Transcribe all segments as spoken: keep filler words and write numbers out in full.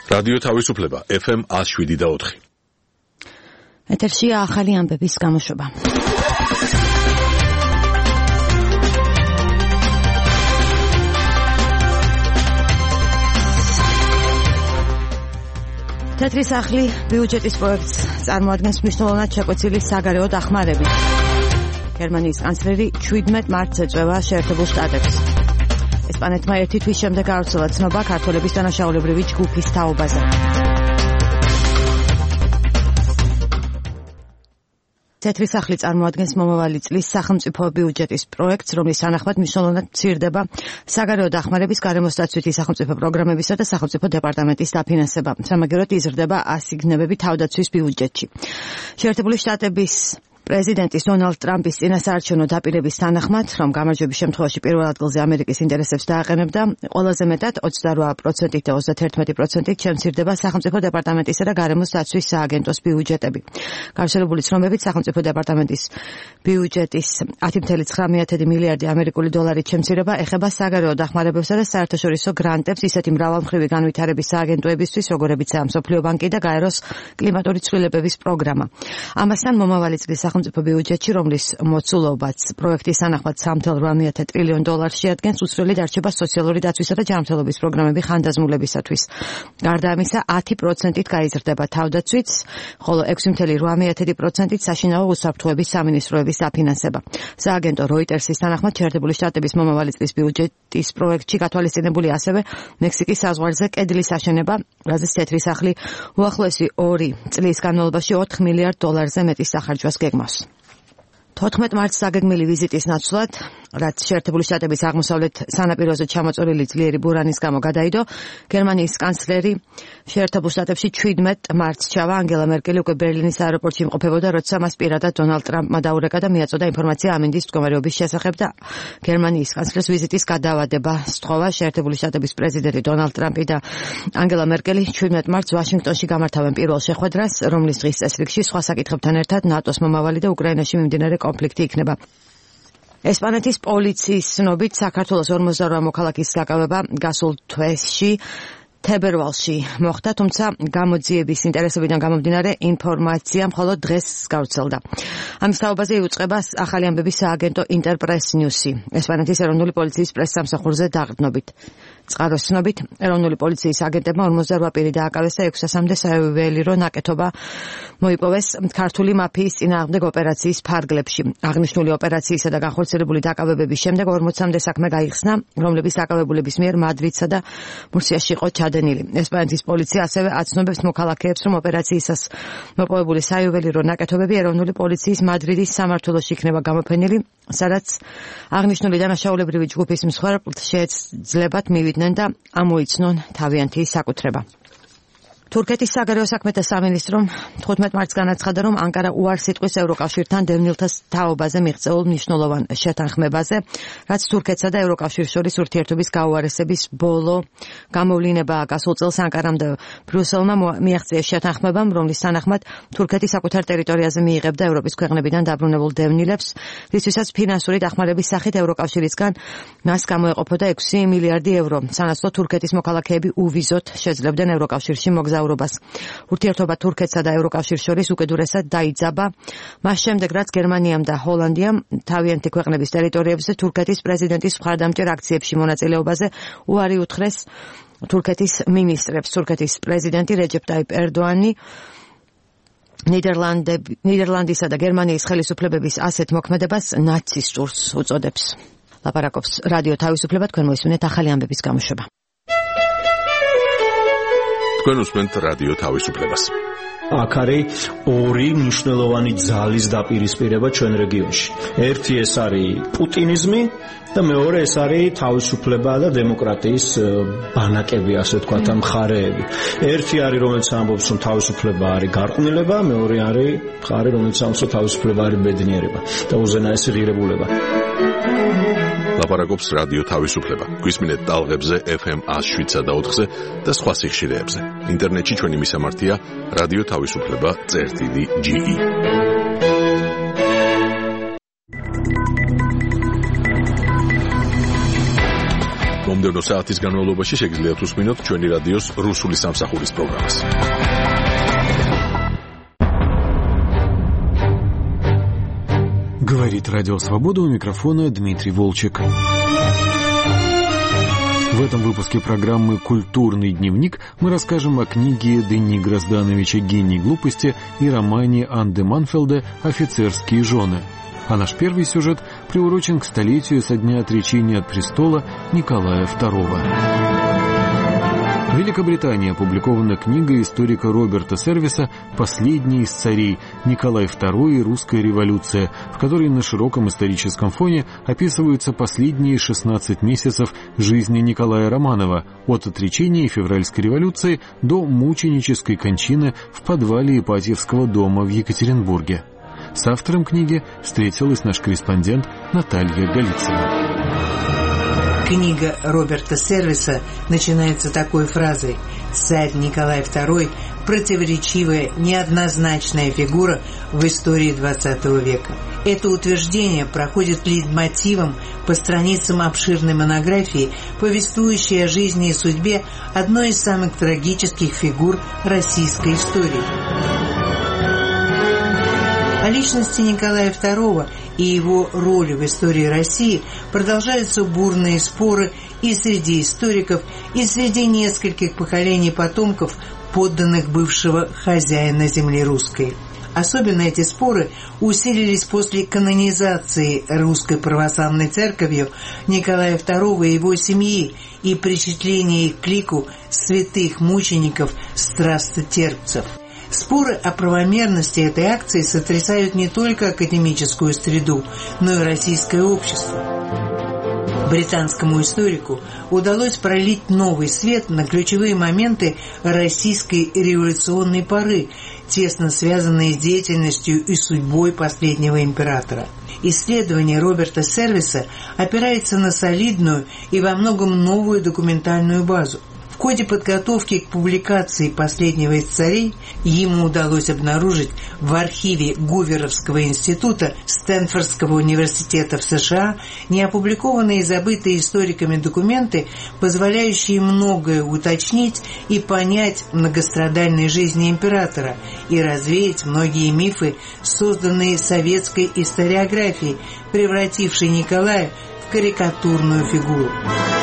რადიო თავისუფლება ეფ ემ one oh seven და four. ეთერშია ახალი ამბების გამოშვება. თეთრი სახლი ბიუჯეტის პროექტს წარმოადგენს მნიშვნელოვნად შეკვეცილი საგარეო დახმარებით. გერმანიის კანცლერი seventeen მარტს ეწევა შეერთებულ შტატებს. ესპანეთმა ერთი თვის შემდეგ გავრცელა ცნობა ქართველების დანაშაულებრივი ჯგუფის თაობაზე. თეთრი სახლი წარმოადგენს მომავალი წლის სახელმწიფო ბიუჯეტის პროექტს, რომლის თანახმად მნიშვნელოვნად მცირდება საგარეო დახმარების, გარემოსდაცვითი სახელმწიფო პროგრამებისა და სახელმწიფო დეპარტამენტის დაფინანსება. სამაგეროდ იზრდება ასიგნებები თავდაცვის ბიუჯეტში. შეერთებული შტატების პრეზიდენტის დონალდ ტრამპის წინასაარჩევნო დაპირების თანახმად, რომ გამარჯვების შემთხვევაში პირველ ადგილზე ამერიკის ინტერესებს დააყენებდა, ყველაზე მეტად twenty-eight პროცენტით და thirty-one პროცენტით შემცირდება სახელმწიფო დეპარტამენტისა და გარემოს დაცვის სააგენტოს ბიუჯეტები. გავრცელებული ცნობებით, სახელმწიფო დეპარტამენტის ბიუჯეტის ten point nine მილიარდი ამერიკული დოლარით შემცირება ეხება საგარეო დახმარებებსა და საერთაშორისო გრანტებს ისეთი მრავალმხრივი განვითარების სააგენტოებისთვის, როგორებიცაა მსოფლიო ბანკი და გაეროს კლიმატური ცვლილებების პროგრამა. ამასთან მომავალი წლის სახელმწიფო ბიუჯეტში, რომლის მოცულობაც პროექტის თანახმად three point eight ტრილიონ დოლარს შეადგენს, უცვლელი დარჩება სოციალური დაცვისა და ჯანმრთელობის პროგრამები ხანდაზმულებისათვის. გარდა ამისა, ten პროცენტით გაიზრდება თავდაცვით, ხოლო six point eight პროცენტით საშინაო უსაფრთხოების სამინისტროების დაფინანსება. სააგენტო როიტერსის თანახმად, შეერთებული შტატების მომავალი წლის ბიუჯეტის პროექტში გათვალისწინებული ასევე მექსიკის საზღვარზე კედლის აშენება, რაზეც თეთრი სახლი უახლოესი ორი წლის განმავლობაში four მილიარდ დოლარზე მეტის სახარჯვას გეგმავს. fourteen მარტს საგეგმილი ვიზიტის ნაცვლად, რაც შეერთებული შტატების აღმოსავლეთ სანაპიროზე ჩამოწოლილი ძლიერი ბურანის გამო გადაიდო, გერმანიის კანცლერი შეერთებულ შტატებში seventeen მარტს ჩავა. ანგელა მერკელი უკვე ბერლინის აეროპორტში იმყოფებოდა, როცა მას პირადად დონალდ ტრამპმა დაურეკა და მიაწოდა ინფორმაცია ამინდის მდგომარეობის შესახებ და გერმანიის კანცლერს ვიზიტის გადავადება სთხოვა. შეერთებული შტატების პრეზიდენტი დონალდ ტრამპი და ანგელა მერკელი seventeen მარტს ვაშინგტონში გამართავენ პირველ შეხვედრას, რომლის დღის წესრიგში სხვა საკითხებთან ერთად ნატოს მომავალი და უკრაინაში მიმდინარე კონფლიქტი იქნება. ესპანეთის პოლიციის ცნობით, საქართველოს forty-eight მოქალაქის დაკავება გასულ თვეში თებერვალში მოხდა, თუმცა გამოძიების ინტერესებიდან გამომდინარე ინფორმაცია მხოლოდ დღეს გავრცელდა. ამის თაობაზე იუწყება ახალი ამბების სააგენტო ინტერპრეს ნიუსი, ესპანეთის ეროვნული პოლიციის პრესსამსახურზე დაყრდნობით. წყაროს ცნობით, ეროვნული პოლიციის აგენტებმა forty-eight პირი დააკავეს და six hundred-მდე საიუველირო ნაკეთობა მოიპოვეს ქართული მაფიის წინააღმდეგ ოპერაციის ფარგლებში. აღნიშნული ოპერაციისა და განხორციელებული დაკავებების შემდეგ forty-მდე საქმე გაიხსნა, რომლების დაკავებულების მიერ მადრიდსა და მურსიაში იყო ჩადენილი. ესპანეთის პოლიცია ასევე აცნობებს მოქალაქეებს, რომ ოპერაციისას მოპოვებული საიუველირო ნაკეთობები ეროვნული პოლიციის მადრიდის სამმართველოში იქნება გამოფენილი, სადაც აღნიშნული დანაშაულებრივი ჯგუფის მსხვერპლთ შეეძლებათ მივიდნენ და ამოიცნონ თავიანთი საკუთრება. თურქეთის საგარეო საქმეთა სამინისტრომ fifteen მარტს განაცხადა, რომ ანკარა უარს იტყვის ევროკავშირთან დევნილთა თაობაზე მიღწეულ მნიშვნელოვან შეთანხმებაზე, რაც თურქეთსა და ევროკავშირს შორის ურთიერთობის გაუარესების ბოლო გამოვლინებაა. გასულ წელს ანკარამ და ბრიუსელმა მიაღწიეს შეთანხმებამ, რომლის თანახმად თურქეთი საკუთარ ტერიტორიაზე მიიღებდა ევროპის ქვეყნებიდან დაბრუნებულ დევნილებს, რისთვისაც ფინანსური დახმარების სახით ევროკავშირისგან მას გამოეყოფოდა six მილიარდი ევრო. სანაცვლო თურქეთის მოქალაქეები უვიზოთ შეძლებდნენ ევროკავშირში მოგზაურობას. ურთიერთობა თურქეთსა და ევროკავშირს შორის უკიდურესად დაიძაბა, მას შემდეგ, რაც გერმანიამ და ჰოლანდიამ თავიანთი ქვეყნების ტერიტორიებზე თურქეთის პრეზიდენტის მხარდამჭერ აქციებში მონაწილეობაზე უარი უთხრეს თურქეთის მინისტრებს. თურქეთის პრეზიდენტი რეჯეპ ტაიპ ერდოანი ნიდერლანდისა და გერმანიის ხელისუფლებების ასეთ მოქმედებას ნაცისტურს უწოდებს. ლაპარაკობს რადიო თავისუფლება, თქვენ მოისმინეთ ახალი ამბების გამოშვება. თქვენ უსმენთ რადიო თავისუფლებას. აქ არის ორი მნიშვნელოვანი ძალის დაპირისპირება ჩვენ რეგიონში. ერთი ეს არის პუტინიზმი და მეორე ეს არის თავისუფლება და დემოკრატიის ბანაკები, ასე ვთქვათ, მხარეები. ერთი არის, რომელიც ამბობს, რომ თავისუფლება არის გარყვნილება, მეორე არის მხარე, რომელიც ამბობს, რომ თავისუფლება არის ბედნიერება და უზენაესი ღირებულება. ლაპარაკობს რადიო თავისუფლება. გვისმინეთ ტალღებზე ეფ ემ one oh seven და four-ზე და სხვა სიხშირეებზე. ინტერნეტში ჩვენი მისამართია რადიო თავისუფლება წერტილი ჯი ი. მომდევნო საათის განმავლობაში შეგიძლიათ უსმინოთ ჩვენი რადიოს რუსული სამსახურის პროგრამას. Говорит Радио Свобода, у микрофона Дмитрий Волчек. В этом выпуске программы «Культурный дневник» мы расскажем о книге Дени Гроздановича «Гений глупости» и романе Анды Манфелда «Офицерские жены». А наш первый сюжет приурочен к столетию со дня отречения от престола Николая второго. В Великобритании опубликована книга историка Роберта Сервиса «Последний из царей. Николай второй и русская революция», в которой на широком историческом фоне описываются последние шестнадцать месяцев жизни Николая Романова от отречения и февральской революции до мученической кончины в подвале Ипатьевского дома в Екатеринбурге. С автором книги встретилась наш корреспондент Наталья Голицына. Книга Роберта Сервиса начинается такой фразой: «Царь Николай второй – противоречивая, неоднозначная фигура в истории двадцатого века». Это утверждение проходит лейтмотивом по страницам обширной монографии, повествующей о жизни и судьбе одной из самых трагических фигур российской истории. О личности Николая второго и его роли в истории России продолжаются бурные споры и среди историков, и среди нескольких поколений потомков, подданных бывшего хозяина земли русской. Особенно эти споры усилились после канонизации Русской Православной Церковью Николая второго и его семьи и причисления их к лику святых мучеников страстотерпцев. Споры о правомерности этой акции сотрясают не только академическую среду, но и российское общество. Британскому историку удалось пролить новый свет на ключевые моменты российской революционной поры, тесно связанные с деятельностью и судьбой последнего императора. Исследование Роберта Сервиса опирается на солидную и во многом новую документальную базу. В ходе подготовки к публикации «Последнего из царей» ему удалось обнаружить в архиве Гуверовского института Стэнфордского университета в США неопубликованные и забытые историками документы, позволяющие многое уточнить и понять в многострадальной жизни императора и развеять многие мифы, созданные советской историографией, превратившей Николая в карикатурную фигуру.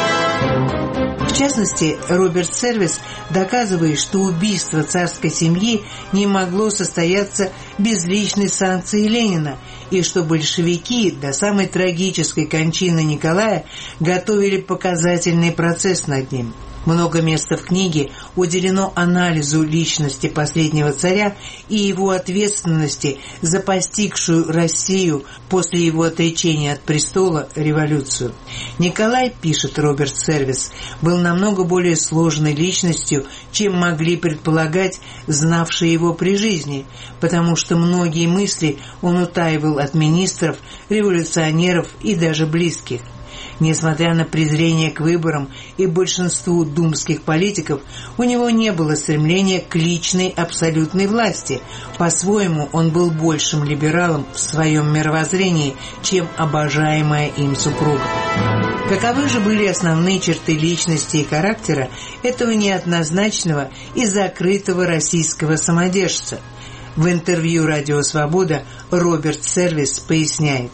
В частности, Роберт Сервис доказывает, что убийство царской семьи не могло состояться без личной санкции Ленина, и что большевики до самой трагической кончины Николая готовили показательный процесс над ним. Много места в книге уделено анализу личности последнего царя и его ответственности за постигшую Россию после его отречения от престола революцию. Николай, пишет Роберт Сервис, был намного более сложной личностью, чем могли предполагать знавшие его при жизни, потому что многие мысли он утаивал от министров, революционеров и даже близких. Несмотря на презрение к выборам и большинству думских политиков, у него не было стремления к личной абсолютной власти. По-своему, он был большим либералом в своем мировоззрении, чем обожаемая им супруга. Каковы же были основные черты личности и характера этого неоднозначного и закрытого российского самодержца? В интервью «Радио Свобода» Роберт Сервис поясняет.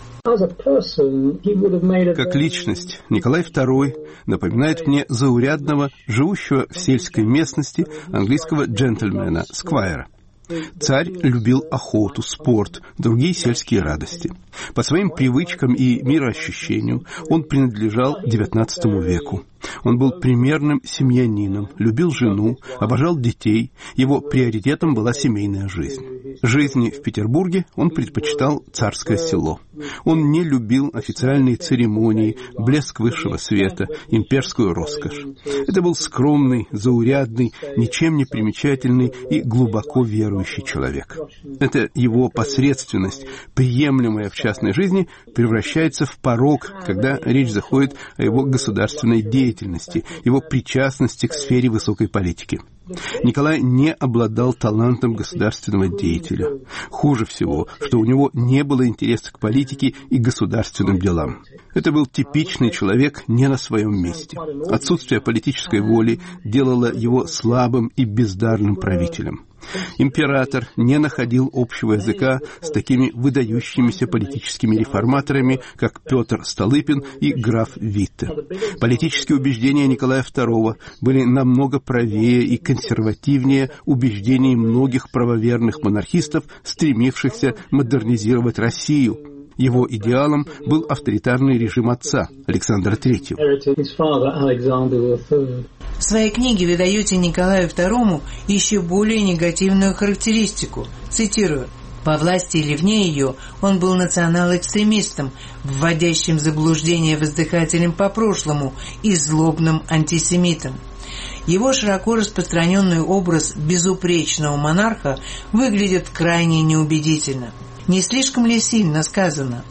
Как личность, Николай второй напоминает мне заурядного, живущего в сельской местности английского джентльмена, сквайра. Царь любил охоту, спорт, другие сельские радости. По своим привычкам и мироощущению он принадлежал девятнадцатому веку. Он был примерным семьянином, любил жену, обожал детей, его приоритетом была семейная жизнь. Жизни в Петербурге он предпочитал царское село. Он не любил официальные церемонии, блеск высшего света, имперскую роскошь. Это был скромный, заурядный, ничем не примечательный и глубоко верующий человек. Эта его посредственность, приемлемая в частной жизни, превращается в порок, когда речь заходит о его государственной деятельности, его причастности к сфере высокой политики. Николай не обладал талантом государственного деятеля. Хуже всего, что у него не было интереса к политике и государственным делам. Это был типичный человек не на своем месте. Отсутствие политической воли делало его слабым и бездарным правителем. Император не находил общего языка с такими выдающимися политическими реформаторами, как Петр Столыпин и граф Витте. Политические убеждения Николая второго были намного правее и консервативнее убеждений многих правоверных монархистов, стремившихся модернизировать Россию. Его идеалом был авторитарный режим отца, Александра Третьего. В своей книге вы даете Николаю второму еще более негативную характеристику. Цитирую. «Во власти или вне ее он был национал-экстремистом, вводящим в заблуждение воздыхателем по прошлому и злобным антисемитом. Его широко распространенный образ безупречного монарха выглядит крайне неубедительно. Не слишком ли сильно сказано?»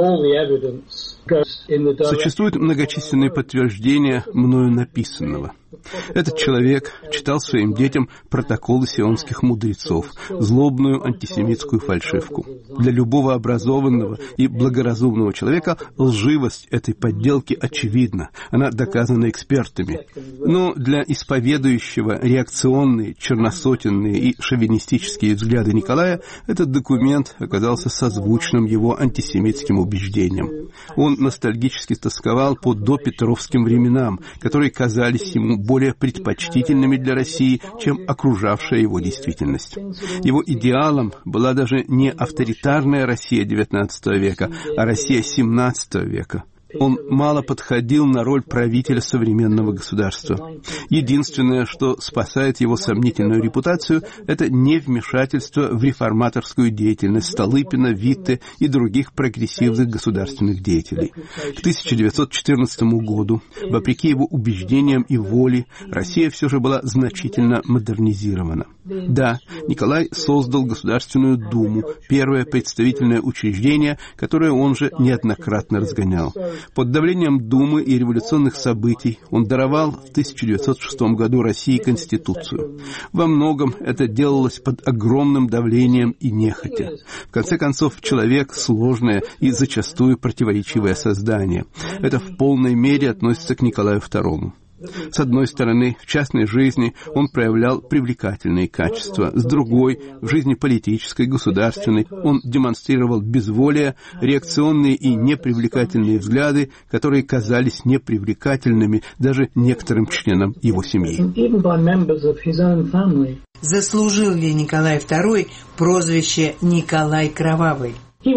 Существуют многочисленные подтверждения мною написанного. Этот человек читал своим детям протоколы сионских мудрецов, злобную антисемитскую фальшивку. Для любого образованного и благоразумного человека лживость этой подделки очевидна, она доказана экспертами. Но для исповедующего реакционные, черносотенные и шовинистические взгляды Николая этот документ оказался созвучным его антисемитским убеждениям. Он ностальгически тосковал по допетровским временам, которые казались ему более предпочтительными для России, чем окружавшая его действительность. Его идеалом была даже не авторитарная Россия девятнадцатого века, а Россия семнадцатого века. Он мало подходил на роль правителя современного государства. Единственное, что спасает его сомнительную репутацию, это невмешательство в реформаторскую деятельность Столыпина, Витте и других прогрессивных государственных деятелей. К тысяча девятьсот четырнадцатому году, вопреки его убеждениям и воле, Россия все же была значительно модернизирована. Да, Николай создал Государственную Думу, первое представительное учреждение, которое он же неоднократно разгонял. Под давлением Думы и революционных событий он даровал в тысяча девятьсот шестом году России Конституцию. Во многом это делалось под огромным давлением и нехотя. В конце концов, человек — сложное и зачастую противоречивое создание. Это в полной мере относится к Николаю второму. С одной стороны, в частной жизни он проявлял привлекательные качества, с другой, в жизни политической, государственной, он демонстрировал безволие, реакционные и непривлекательные взгляды, которые казались непривлекательными даже некоторым членам его семьи. Заслужил ли Николай второй прозвище «Николай Кровавый»?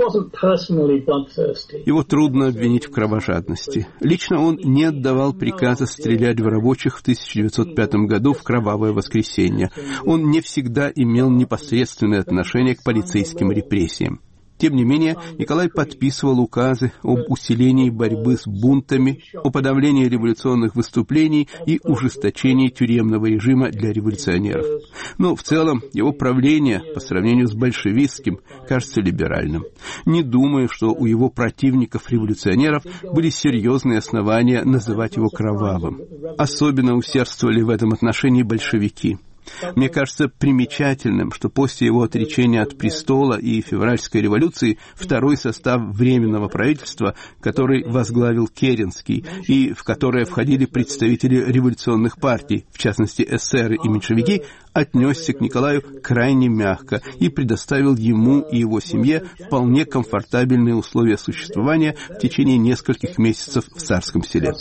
Его трудно обвинить в кровожадности. Лично он не отдавал приказа стрелять в рабочих в тысяча девятьсот пятом году в Кровавое воскресенье. Он не всегда имел непосредственное отношение к полицейским репрессиям. Тем не менее, Николай подписывал указы об усилении борьбы с бунтами, о подавлении революционных выступлений и ужесточении тюремного режима для революционеров. Но в целом его правление, по сравнению с большевистским, кажется либеральным. Не думаю, что у его противников-революционеров были серьезные основания называть его кровавым. Особенно усердствовали в этом отношении большевики. Мне кажется примечательным, что после его отречения от престола и февральской революции второй состав Временного правительства, который возглавил Керенский и в которое входили представители революционных партий, в частности эсеры и меньшевики, отнесся к Николаю крайне мягко и предоставил ему и его семье вполне комфортабельные условия существования в течение нескольких месяцев в Царском Селе.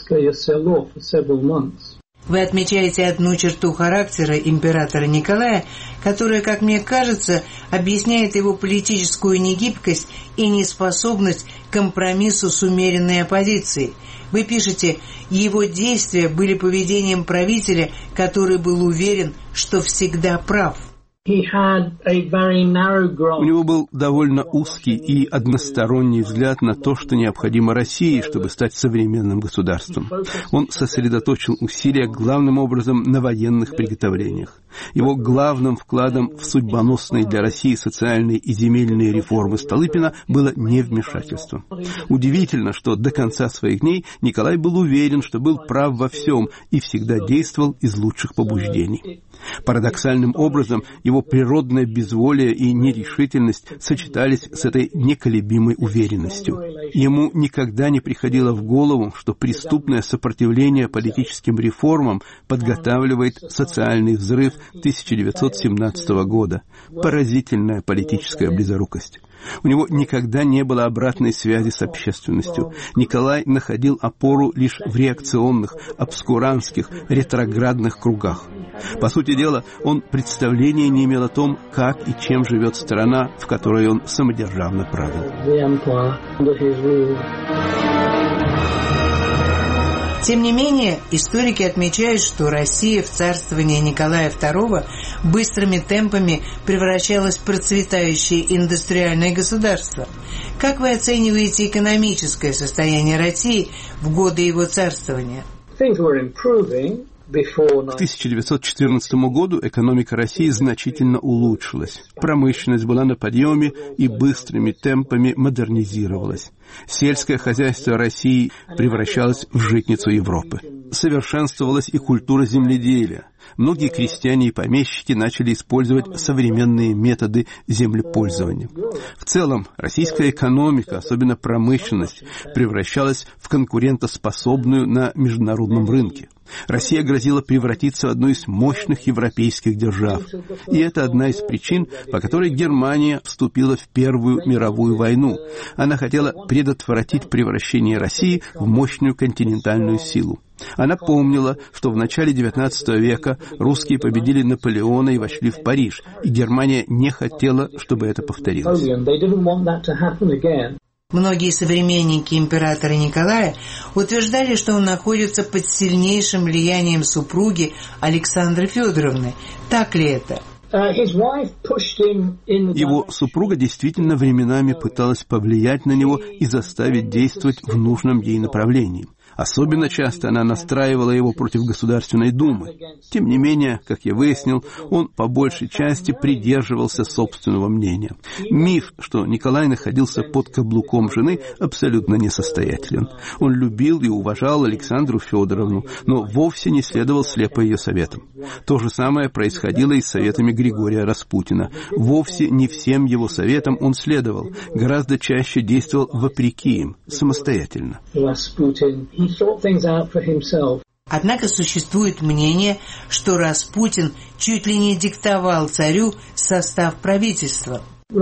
Вы отмечаете одну черту характера императора Николая, которая, как мне кажется, объясняет его политическую негибкость и неспособность к компромиссу с умеренной оппозицией. Вы пишете, его действия были поведением правителя, который был уверен, что всегда прав. У него был довольно узкий и односторонний взгляд на то, что необходимо России, чтобы стать современным государством. Он сосредоточил усилия главным образом на военных приготовлениях. Его главным вкладом в судьбоносные для России социальные и земельные реформы Столыпина было невмешательство. Удивительно, что до конца своих дней Николай был уверен, что был прав во всем и всегда действовал из лучших побуждений. Парадоксальным образом его природное безволие и нерешительность сочетались с этой неколебимой уверенностью. Ему никогда не приходило в голову, что преступное сопротивление политическим реформам подготавливает социальный взрыв тысяча девятьсот семнадцатого года. Поразительная политическая близорукость. У него никогда не было обратной связи с общественностью. Николай находил опору лишь в реакционных, обскурантских, ретроградных кругах. По сути дела, он представления не имел о том, как и чем живет страна, в которой он самодержавно правил. Тем не менее, историки отмечают, что Россия в царствование Николая второго быстрыми темпами превращалась в процветающее индустриальное государство. Как вы оцениваете экономическое состояние России в годы его царствования? К тысяча девятьсот четырнадцатому году экономика России значительно улучшилась. Промышленность была на подъеме и быстрыми темпами модернизировалась. Сельское хозяйство России превращалось в житницу Европы. Совершенствовалась и культура земледелия. Многие крестьяне и помещики начали использовать современные методы землепользования. В целом, российская экономика, особенно промышленность, превращалась в конкурентоспособную на международном рынке. Россия грозила превратиться в одну из мощных европейских держав. И это одна из причин, по которой Германия вступила в Первую мировую войну. Она хотела предотвратить превращение России в мощную континентальную силу. Она помнила, что в начале девятнадцатого века русские победили Наполеона и вошли в Париж, и Германия не хотела, чтобы это повторилось. Многие современники императора Николая утверждали, что он находится под сильнейшим влиянием супруги Александры Федоровны. Так ли это? Его супруга действительно временами пыталась повлиять на него и заставить действовать в нужном ей направлении. Особенно часто она настраивала его против Государственной Думы. Тем не менее, как я выяснил, он по большей части придерживался собственного мнения. Миф, что Николай находился под каблуком жены, абсолютно несостоятелен. Он любил и уважал Александру Федоровну, но вовсе не следовал слепо ее советам. То же самое происходило и с советами Григория Распутина. Вовсе не всем его советам он следовал, гораздо чаще действовал вопреки им, самостоятельно. Однако существует мнение, что Распутин чуть ли не диктовал царю состав правительства.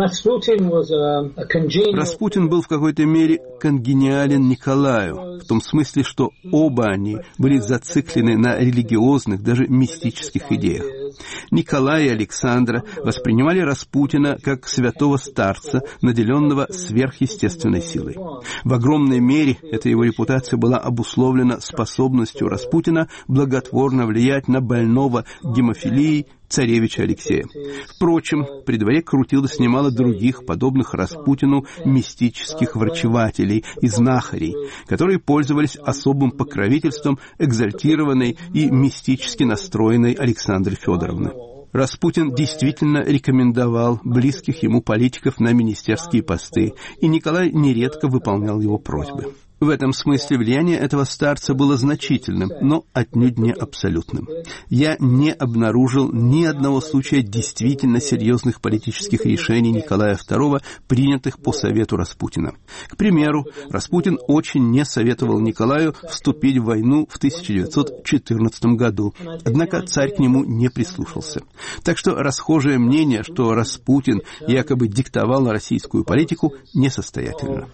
Распутин был в какой-то мере конгениален Николаю, в том смысле, что оба они были зациклены на религиозных, даже мистических идеях. Николай и Александра воспринимали Распутина как святого старца, наделенного сверхъестественной силой. В огромной мере эта его репутация была обусловлена способностью Распутина благотворно влиять на больного гемофилией царевича Алексея. Впрочем, при дворе крутилось немало других, подобных Распутину, мистических врачевателей и знахарей, которые пользовались особым покровительством экзальтированной и мистически настроенной Александры Федоровны. Распутин действительно рекомендовал близких ему политиков на министерские посты, и Николай нередко выполнял его просьбы. В этом смысле влияние этого старца было значительным, но отнюдь не абсолютным. Я не обнаружил ни одного случая действительно серьезных политических решений Николая второго, принятых по совету Распутина. К примеру, Распутин очень не советовал Николаю вступить в войну в тысяча девятьсот четырнадцатом году, однако царь к нему не прислушался. Так что расхожее мнение, что Распутин якобы диктовал российскую политику, несостоятельно.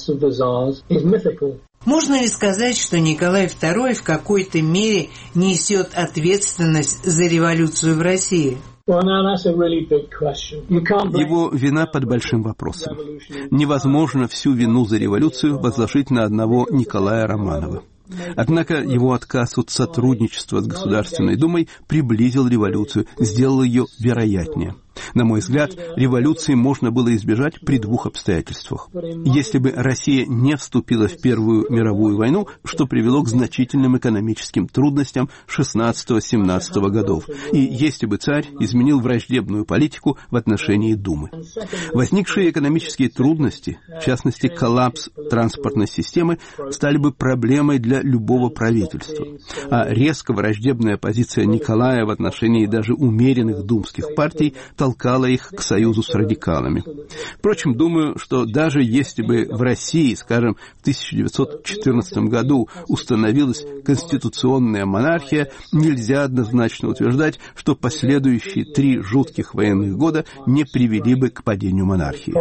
Можно ли сказать, что Николай второй в какой-то мере несет ответственность за революцию в России? Его вина под большим вопросом. Невозможно всю вину за революцию возложить на одного Николая Романова. Однако его отказ от сотрудничества с Государственной Думой приблизил революцию, сделал ее вероятнее. На мой взгляд, революции можно было избежать при двух обстоятельствах. Если бы Россия не вступила в Первую мировую войну, что привело к значительным экономическим трудностям шестнадцатого-семнадцатого годов, и если бы царь изменил враждебную политику в отношении Думы. Возникшие экономические трудности, в частности коллапс транспортной системы, стали бы проблемой для любого правительства, а резко враждебная позиция Николая в отношении даже умеренных думских партий толкала их к союзу с радикалами. Впрочем, думаю, что даже если бы в России, скажем, в тысяча девятьсот четырнадцатом году установилась конституционная монархия, нельзя однозначно утверждать, что последующие три жутких военных года не привели бы к падению монархии.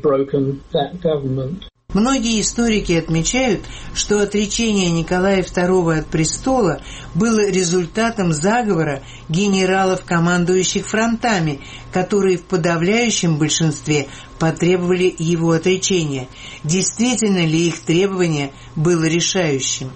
Многие историки отмечают, что отречение Николая второго от престола было результатом заговора генералов, командующих фронтами, которые в подавляющем большинстве потребовали его отречения. Действительно ли их требование было решающим?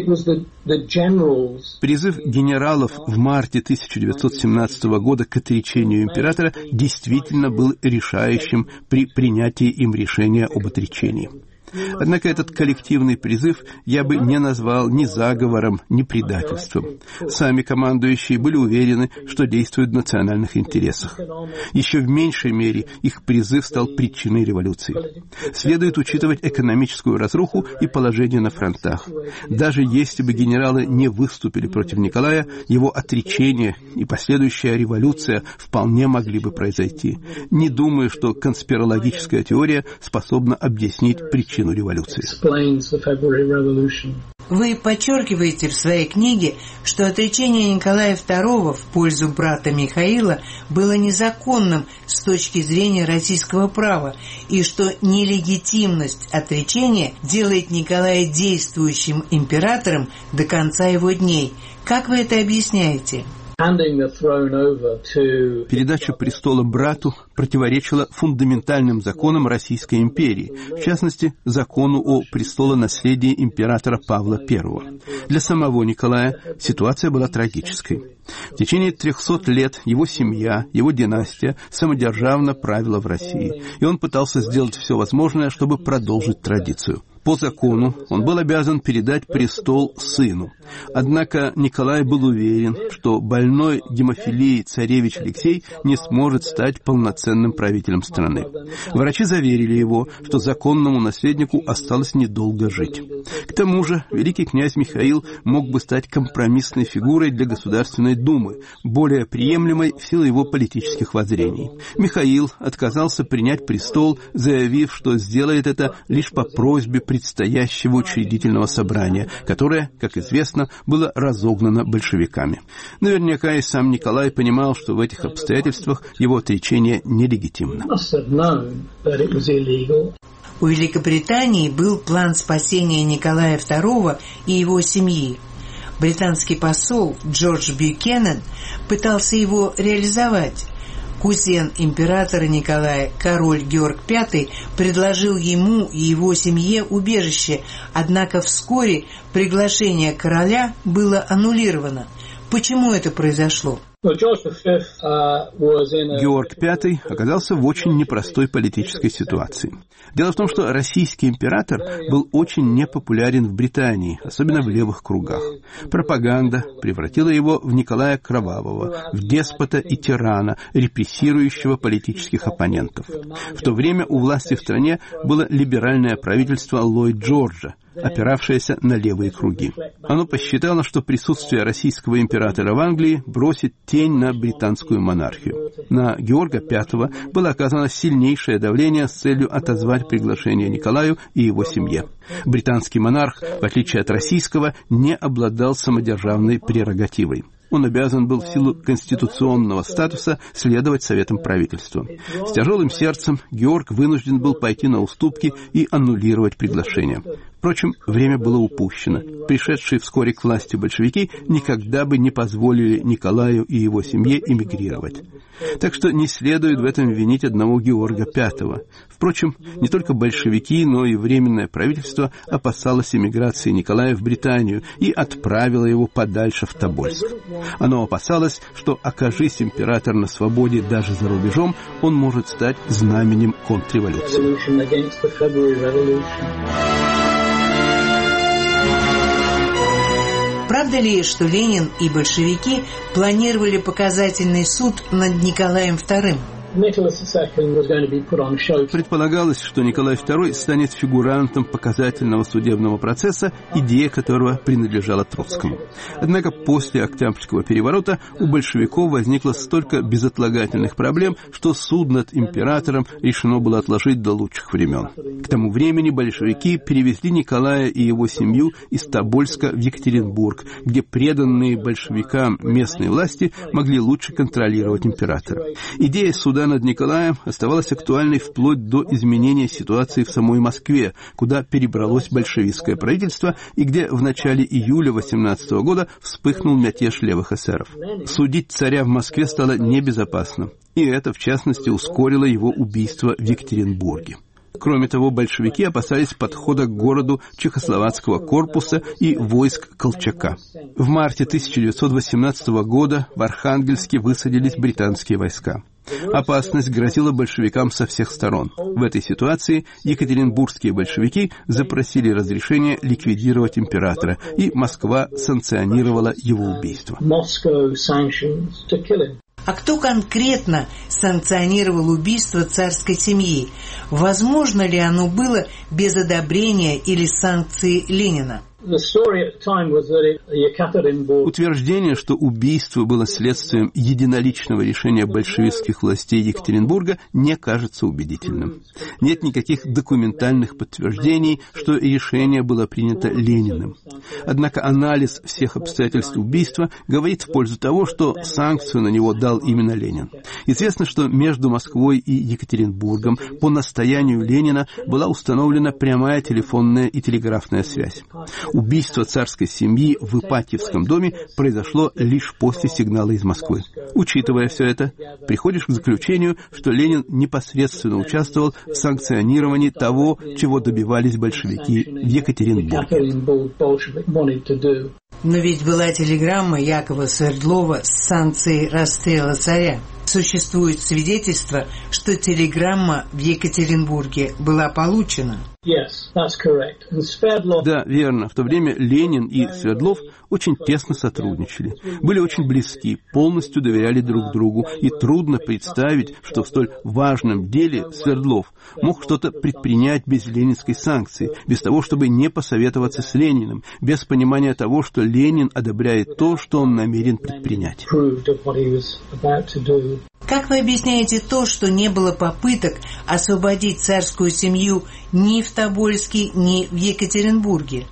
Призыв генералов в марте тысяча девятьсот семнадцатого года к отречению императора действительно был решающим при принятии им решения об отречении. Однако этот коллективный призыв я бы не назвал ни заговором, ни предательством. Сами командующие были уверены, что действуют в национальных интересах. Еще в меньшей мере их призыв стал причиной революции. Следует учитывать экономическую разруху и положение на фронтах. Даже если бы генералы не выступили против Николая, его отречение и последующая революция вполне могли бы произойти. Не думаю, что конспирологическая теория способна объяснить причину революции. Вы подчеркиваете в своей книге, что отречение Николая второго в пользу брата Михаила было незаконным с точки зрения российского права, и что нелегитимность отречения делает Николая действующим императором до конца его дней. Как вы это объясняете? Передача престола брату противоречила фундаментальным законам Российской империи, в частности, закону о престолонаследии императора Павла Первого. Для самого Николая ситуация была трагической. В течение трехсот лет его семья, его династия самодержавно правила в России, и он пытался сделать все возможное, чтобы продолжить традицию. По закону он был обязан передать престол сыну. Однако Николай был уверен, что больной гемофилией царевич Алексей не сможет стать полноценным правителем страны. Врачи заверили его, что законному наследнику осталось недолго жить. К тому же великий князь Михаил мог бы стать компромиссной фигурой для Государственной Думы, более приемлемой в силу его политических воззрений. Михаил отказался принять престол, заявив, что сделает это лишь по просьбе предстоящего учредительного собрания, которое, как известно, было разогнано большевиками. Наверняка и сам Николай понимал, что в этих обстоятельствах его отречение нелегитимно. У Великобритании был план спасения Николая второго и его семьи. Британский посол Джордж Бьюкенен пытался его реализовать. Кузен императора Николая, король Георг Пятый, предложил ему и его семье убежище, однако вскоре приглашение короля было аннулировано. Почему это произошло? Георг Пятый оказался в очень непростой политической ситуации. Дело в том, что российский император был очень непопулярен в Британии, особенно в левых кругах. Пропаганда превратила его в Николая Кровавого, в деспота и тирана, репрессирующего политических оппонентов. В то время у власти в стране было либеральное правительство Ллойд Джорджа, опиравшееся на левые круги. Оно посчитало, что присутствие российского императора в Англии бросит тень на британскую монархию. На Георга Пятого было оказано сильнейшее давление с целью отозвать приглашение Николаю и его семье. Британский монарх, в отличие от российского, не обладал самодержавной прерогативой. Он обязан был в силу конституционного статуса следовать советам правительства. С тяжелым сердцем Георг вынужден был пойти на уступки и аннулировать приглашение. Впрочем, время было упущено. Пришедшие вскоре к власти большевики никогда бы не позволили Николаю и его семье эмигрировать. Так что не следует в этом винить одного Георга Пятого. Впрочем, не только большевики, но и Временное правительство опасалось эмиграции Николая в Британию и отправило его подальше в Тобольск. Оно опасалось, что, окажись император на свободе даже за рубежом, он может стать знаменем контрреволюции. Правда ли, что Ленин и большевики планировали показательный суд над Николаем Вторым? Предполагалось, что Николай Второй станет фигурантом показательного судебного процесса, идея которого принадлежала Троцкому. Однако после Октябрьского переворота у большевиков возникло столько безотлагательных проблем, что суд над императором решено было отложить до лучших времен. К тому времени большевики перевезли Николая и его семью из Тобольска в Екатеринбург, где преданные большевикам местные власти могли лучше контролировать императора. Идея суда над Николаем оставалась актуальной вплоть до изменения ситуации в самой Москве, куда перебралось большевистское правительство и где в начале июля восемнадцатого года вспыхнул мятеж левых эсеров. Судить царя в Москве стало небезопасно, и это, в частности, ускорило его убийство в Екатеринбурге. Кроме того, большевики опасались подхода к городу чехословацкого корпуса и войск Колчака. В марте тысяча девятьсот восемнадцатого года в Архангельске высадились британские войска. Опасность грозила большевикам со всех сторон. В этой ситуации екатеринбургские большевики запросили разрешение ликвидировать императора, и Москва санкционировала его убийство. А кто конкретно санкционировал убийство царской семьи? Возможно ли оно было без одобрения или санкций Ленина? Утверждение, что убийство было следствием единоличного решения большевистских властей Екатеринбурга, не кажется убедительным. Нет никаких документальных подтверждений, что решение было принято Лениным. Однако анализ всех обстоятельств убийства говорит в пользу того, что санкцию на него дал именно Ленин. Известно, что между Москвой и Екатеринбургом по настоянию Ленина была установлена прямая телефонная и телеграфная связь. Убийство царской семьи в Ипатьевском доме произошло лишь после сигнала из Москвы. Учитывая все это, приходишь к заключению, что Ленин непосредственно участвовал в санкционировании того, чего добивались большевики в Екатеринбурге. Но ведь была телеграмма Якова Свердлова с санкцией расстрела царя. Существует свидетельство, что телеграмма в Екатеринбурге была получена. Да, верно. В то время Ленин и Свердлов очень тесно сотрудничали, были очень близки, полностью доверяли друг другу, и трудно представить, что в столь важном деле Свердлов мог что-то предпринять без ленинской санкции, без того, чтобы не посоветоваться с Лениным, без понимания того, что Ленин одобряет то, что он намерен предпринять. Как вы объясняете то, что не было попыток освободить царскую семью ни в Тобольске, ни в Екатеринбурге?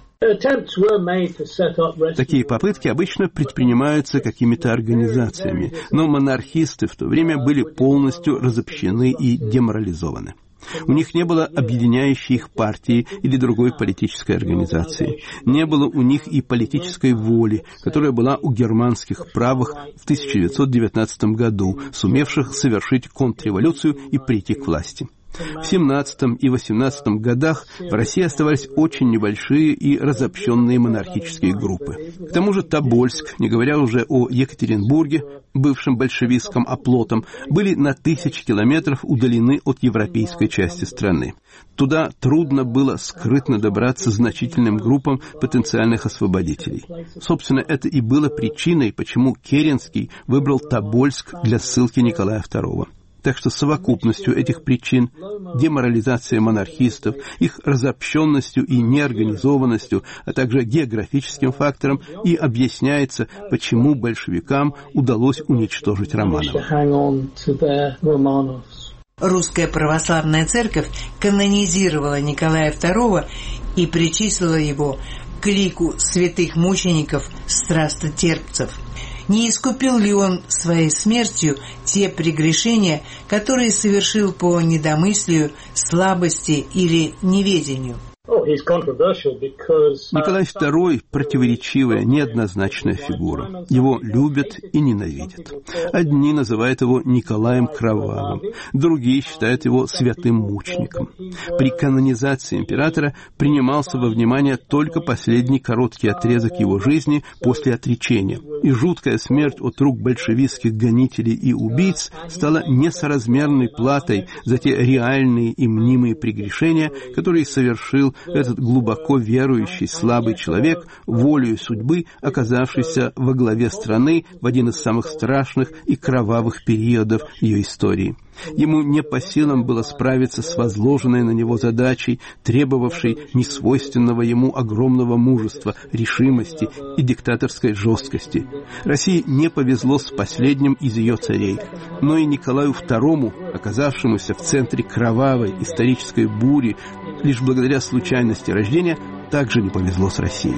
Такие попытки обычно предпринимаются какими-то организациями, но монархисты в то время были полностью разобщены и деморализованы. У них не было объединяющей их партии или другой политической организации. Не было у них и политической воли, которая была у германских правых в тысяча девятьсот девятнадцатом году, сумевших совершить контрреволюцию и прийти к власти. В семнадцатом и восемнадцатом годах в России оставались очень небольшие и разобщенные монархические группы. К тому же Тобольск, не говоря уже о Екатеринбурге, бывшем большевистском оплотом, были на тысячи километров удалены от европейской части страны. Туда трудно было скрытно добраться значительным группам потенциальных освободителей. Собственно, это и было причиной, почему Керенский выбрал Тобольск для ссылки Николая Второго. Так что совокупностью этих причин, деморализацией монархистов, их разобщенностью и неорганизованностью, а также географическим фактором, и объясняется, почему большевикам удалось уничтожить Романова. Русская православная церковь канонизировала Николая Второго и причислила его к лику святых мучеников, страстотерпцев. Не искупил ли он своей смертью те прегрешения, которые совершил по недомыслию, слабости или неведению? Николай второй – противоречивая, неоднозначная фигура. Его любят и ненавидят. Одни называют его Николаем Кровавым, другие считают его святым мучеником. При канонизации императора принимался во внимание только последний короткий отрезок его жизни после отречения, и жуткая смерть от рук большевистских гонителей и убийц стала несоразмерной платой за те реальные и мнимые прегрешения, которые совершил этот глубоко верующий слабый человек, волею судьбы, оказавшийся во главе страны в один из самых страшных и кровавых периодов ее истории. Ему не по силам было справиться с возложенной на него задачей, требовавшей несвойственного ему огромного мужества, решимости и диктаторской жесткости. России не повезло с последним из ее царей, но и Николаю второму, оказавшемуся в центре кровавой исторической бури, лишь благодаря случайности рождения, также не повезло с Россией.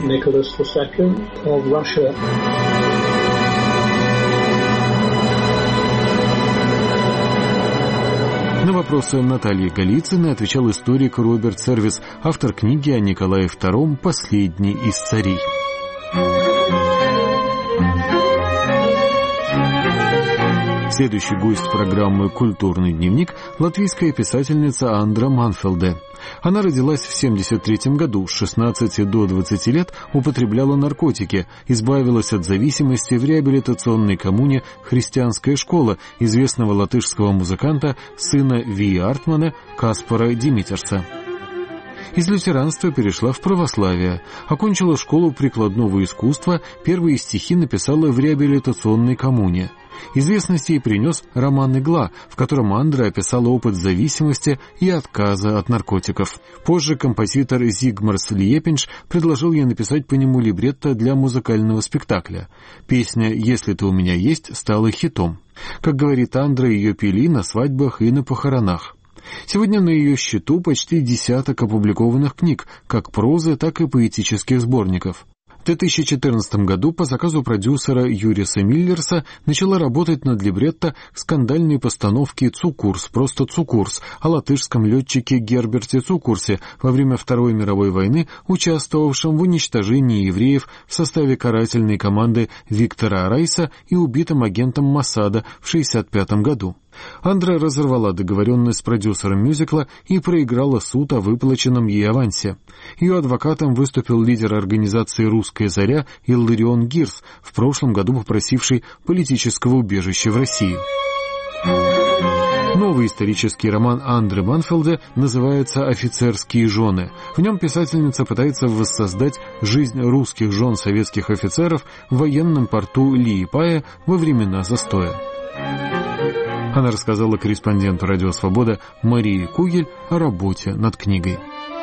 На вопросы Натальи Голицыной отвечал историк Роберт Сервис, автор книги о Николае втором «Последний из царей». Следующий гость программы «Культурный дневник» – латвийская писательница Андра Манфелде. Она родилась в семьдесят третьем году, с шестнадцати до двадцати лет употребляла наркотики, избавилась от зависимости в реабилитационной коммуне «Христианская школа» известного латышского музыканта, сына Ви Артмана Каспара Димитерса. Из лютеранства перешла в православие, окончила школу прикладного искусства, первые стихи написала в реабилитационной коммуне. Известность ей принес роман «Игла», в котором Андра описала опыт зависимости и отказа от наркотиков. Позже композитор Зигмарс Лиепинш предложил ей написать по нему либретто для музыкального спектакля. Песня «Если ты у меня есть» стала хитом. Как говорит Андра, ее пели на свадьбах и на похоронах. Сегодня на ее счету почти десяток опубликованных книг, как прозы, так и поэтических сборников. В две тысячи четырнадцатом году по заказу продюсера Юриса Миллерса начала работать над либретто скандальной постановки «Цукурс», просто «Цукурс», о латышском летчике Герберте Цукурсе, во время Второй мировой войны участвовавшем в уничтожении евреев в составе карательной команды Виктора Райса и убитым агентом Моссада в шестьдесят пятом году. Андра разорвала договоренность с продюсером мюзикла и проиграла суд о выплаченном ей авансе. Ее адвокатом выступил лидер организации «Русская заря» Илларион Гирс, в прошлом году попросивший политического убежища в России. Новый исторический роман Андры Манфелде называется «Офицерские жены». В нем писательница пытается воссоздать жизнь русских жен советских офицеров в военном порту Лиепая во времена застоя. Она рассказала корреспонденту «Радио Свобода» Марии Кугель о работе над книгой.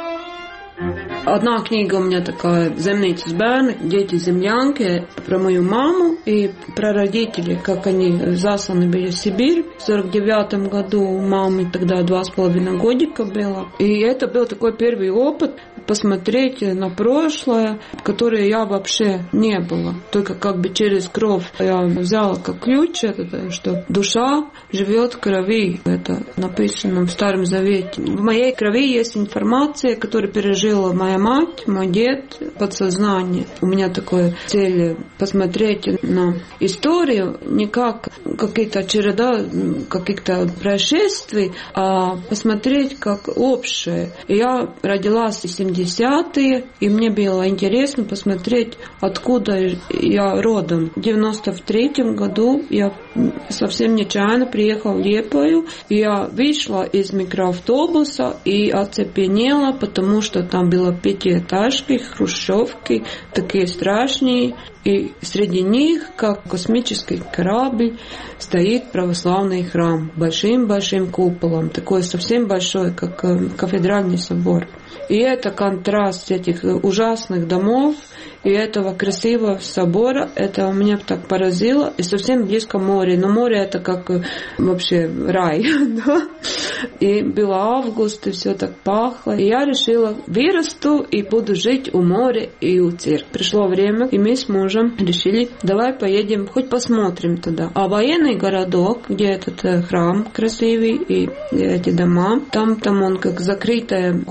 Одна книга у меня такая «Земницы бērni», «Дети землянки», про мою маму и про родителей, как они засланы были в Сибирь. В сорок девятом году у мамы тогда два с половиной годика было. И это был такой первый опыт посмотреть на прошлое, которое я вообще не было. Только как бы через кровь я взяла как ключ, это, что душа живет в крови. Это написано в Старом Завете. В моей крови есть информация, которую пережила моя мать, мой дед, подсознание. У меня такая цель посмотреть на историю не как какие-то череда каких-то происшествий, а посмотреть как общее. Я родилась в семидесятые, и мне было интересно посмотреть, откуда я родом. В девяносто третьем году я совсем нечаянно приехала в Лиепаю. Я вышла из микроавтобуса и оцепенела, потому что там было пятиэтажки, хрущевки, такие страшные. И среди них, как космический корабль, стоит православный храм большим-большим куполом, такой совсем большой, как кафедральный собор. И это контраст этих ужасных домов и этого красивого собора, это меня так поразило. И совсем близко море. Но море это как вообще рай. Да? И был август, и все так пахло. И я решила, вырасту и буду жить у моря и у церкви. Пришло время, и мы с мужем решили, давай поедем, хоть посмотрим туда. А военный городок, где этот храм красивый и эти дома, там, там он как закрытый город был,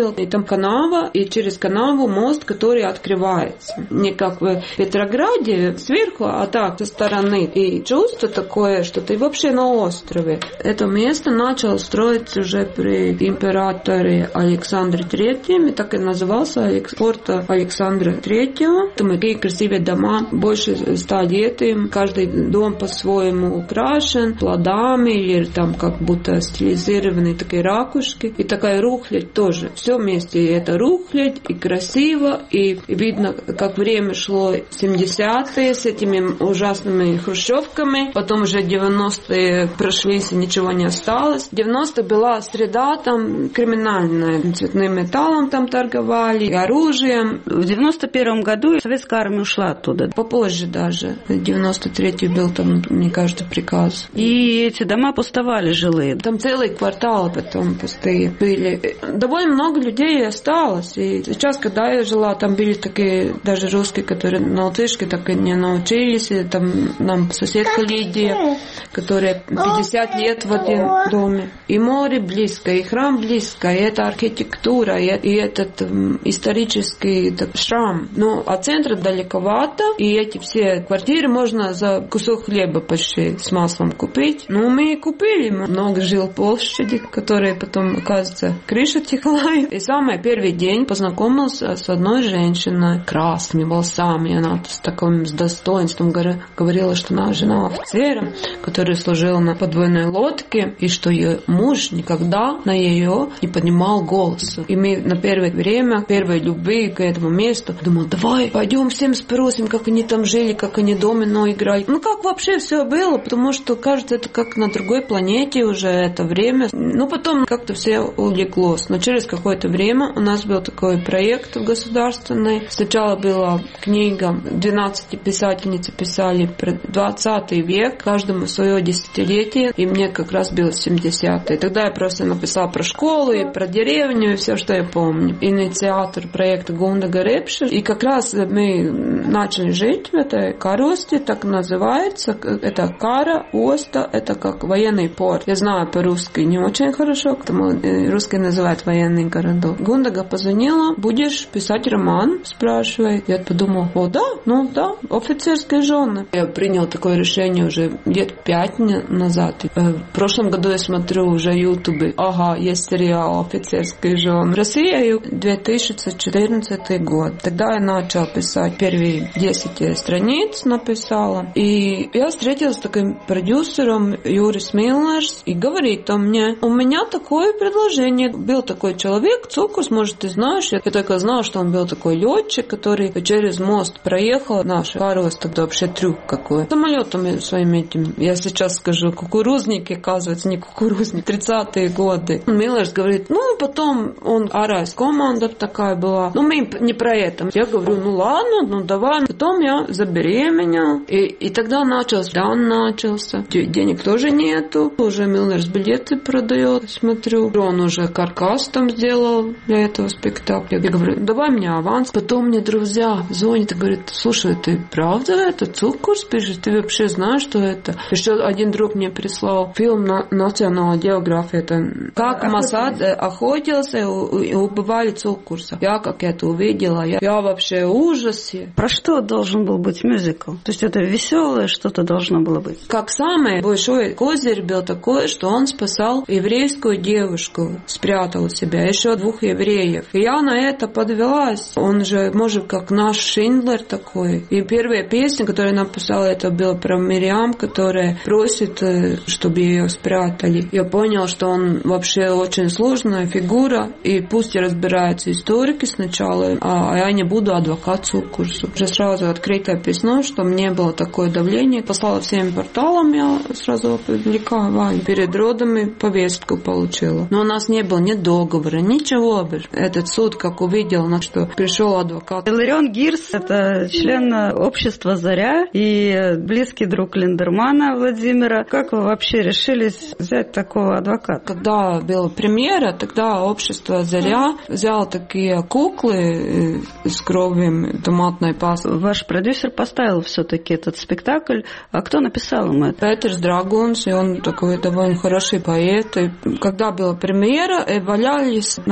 видел, и там канава, и через канаву мост, который открывается. Не как в Петрограде сверху, а так со стороны. И чувство такое, что ты вообще на острове. Это место начало строить уже при императоре Александре Третьем, и так и назывался порт Александра Третьего. Там такие красивые дома, больше ста лет им. Каждый дом по-своему украшен плодами или там как будто стилизированные такие ракушки. И такая рухлядь тоже. Все вместе. И это рухлядь, и красиво, и видно, как время шло семидесятые с этими ужасными хрущевками. Потом уже девяностые прошлись, и ничего не осталось. девяностые была среда там криминальная. Цветным металлом там торговали, оружием. В девяносто первом году советская армия ушла оттуда. Попозже даже. В девяносто третьем был там, мне кажется, приказ. И эти дома пустовали жилые. Там целый квартал потом пустые были. Довольно много людей осталось. И сейчас, когда я жила, там были такие даже русские, которые на латышке так и не научились. И там нам соседка Лидия, которая пятьдесят лет в один доме. И море близко, и храм близко, и это архитектура, и, и этот м, исторический так, шрам. Ну, а центр далековато, и эти все квартиры можно за кусок хлеба почти с маслом купить. Ну, мы и купили. Много жил площади, которые потом, оказывается, крыша текла. И самый первый день познакомился с одной женщиной, красными волосами. Она с таким с достоинством говорила, что она жена офицера, который служил на подводной лодке, и что ее муж никогда на ее не поднимал голос. И мы на первое время, первой любви к этому месту, думал, давай пойдем всем спросим, как они там жили, как они домино играли. Ну, как вообще все было, потому что, кажется, это как на другой планете уже это время. Ну, потом как-то все улеглось. Но через какое-то время у нас был такой проект государственный. Сначала была книга, двенадцать писательниц писали про двадцатый век, каждому свое десятилетие, и мне как раз было семидесятые. Тогда я просто написала про школу и про деревню, и все, что я помню. Инициатор проекта Гундага Репши. И как раз мы начали жить в этой Каросте, так называется. Это Кара, Оста, это как военный порт. Я знаю по-русски не очень хорошо, потому русские называют военный городок. Гундага позвонила, будешь писать роман, спрашивает. Я подумала, о да, ну да, офицерские жены. Я принял такое решение уже лет пять назад. В прошлом году я смотрю уже ютубе. Ага, есть сериал «Офицерские жены». В России две тысячи четырнадцатый год. Тогда я начала писать первые десять страниц, написала. И я встретилась с таким продюсером Юрис Миллерс и говорит он мне, у меня такое предложение. Был такой человек, Цукурс, может, ты знаешь. Я только знала, что он был такой летчик, который через мост проехал. Наш Карос тогда вообще трюк какой. Самолетами своими этим, я сейчас скажу, кукурузники, оказывается, не кукурузник, тридцатые годы. Миллерс говорит, ну, потом он, Арайс команда такая была. Ну, мы не про это. Я говорю, ну, ладно, ну, давай. Потом я забеременела. И, и тогда начался, дан начался. Денег тоже нету. Уже Миллерс билеты продает, смотрю. Он уже каркас там сделал для этого спектакля. Я говорю, давай мне аванс. Потом мне друзья звонят и говорят, слушай, ты правда это Цукурс пишешь? Ты вообще знаешь, что это? Еще один друг мне прислал фильм на Национальная география. Это как Масад охотился и убивали Цукурса. Я как это увидела, я, я вообще в ужасе. Про что должен был быть мюзикл? То есть это веселое что-то должно было быть? Как самый большой козырь был такой, что он спасал еврейскую девушку, спрятал себя, еще двух евреев. И я на это подвелась. Он же, может, как наш Шиндлер такой. И первая песня, которую я написала, это была про Мириам, которая просит, чтобы ее спрятали. Я поняла, что он вообще очень сложная фигура, и пусть и разбираются историки сначала, а я не буду адвокат Цукурсу. Уже сразу открытое письмо, что мне было такое давление. Послала всем порталам, я сразу опубликовала. Перед родами повестку получила. Но у нас не было ни договора, ничего. Этот суд, как увидел, на что пришел адвокат. Иларион Гирс – это член общества «Заря» и близкий друг Линдермана Владимира. Как вы вообще решились взять такого адвоката? Когда была премьера, тогда общество «Заря» взяло такие куклы с кровью томатной пасты. Ваш продюсер поставил все-таки этот спектакль. А кто написал ему это? Петерс Драгунс, и он такой довольно хороший поэт. И когда была премьера, валялись на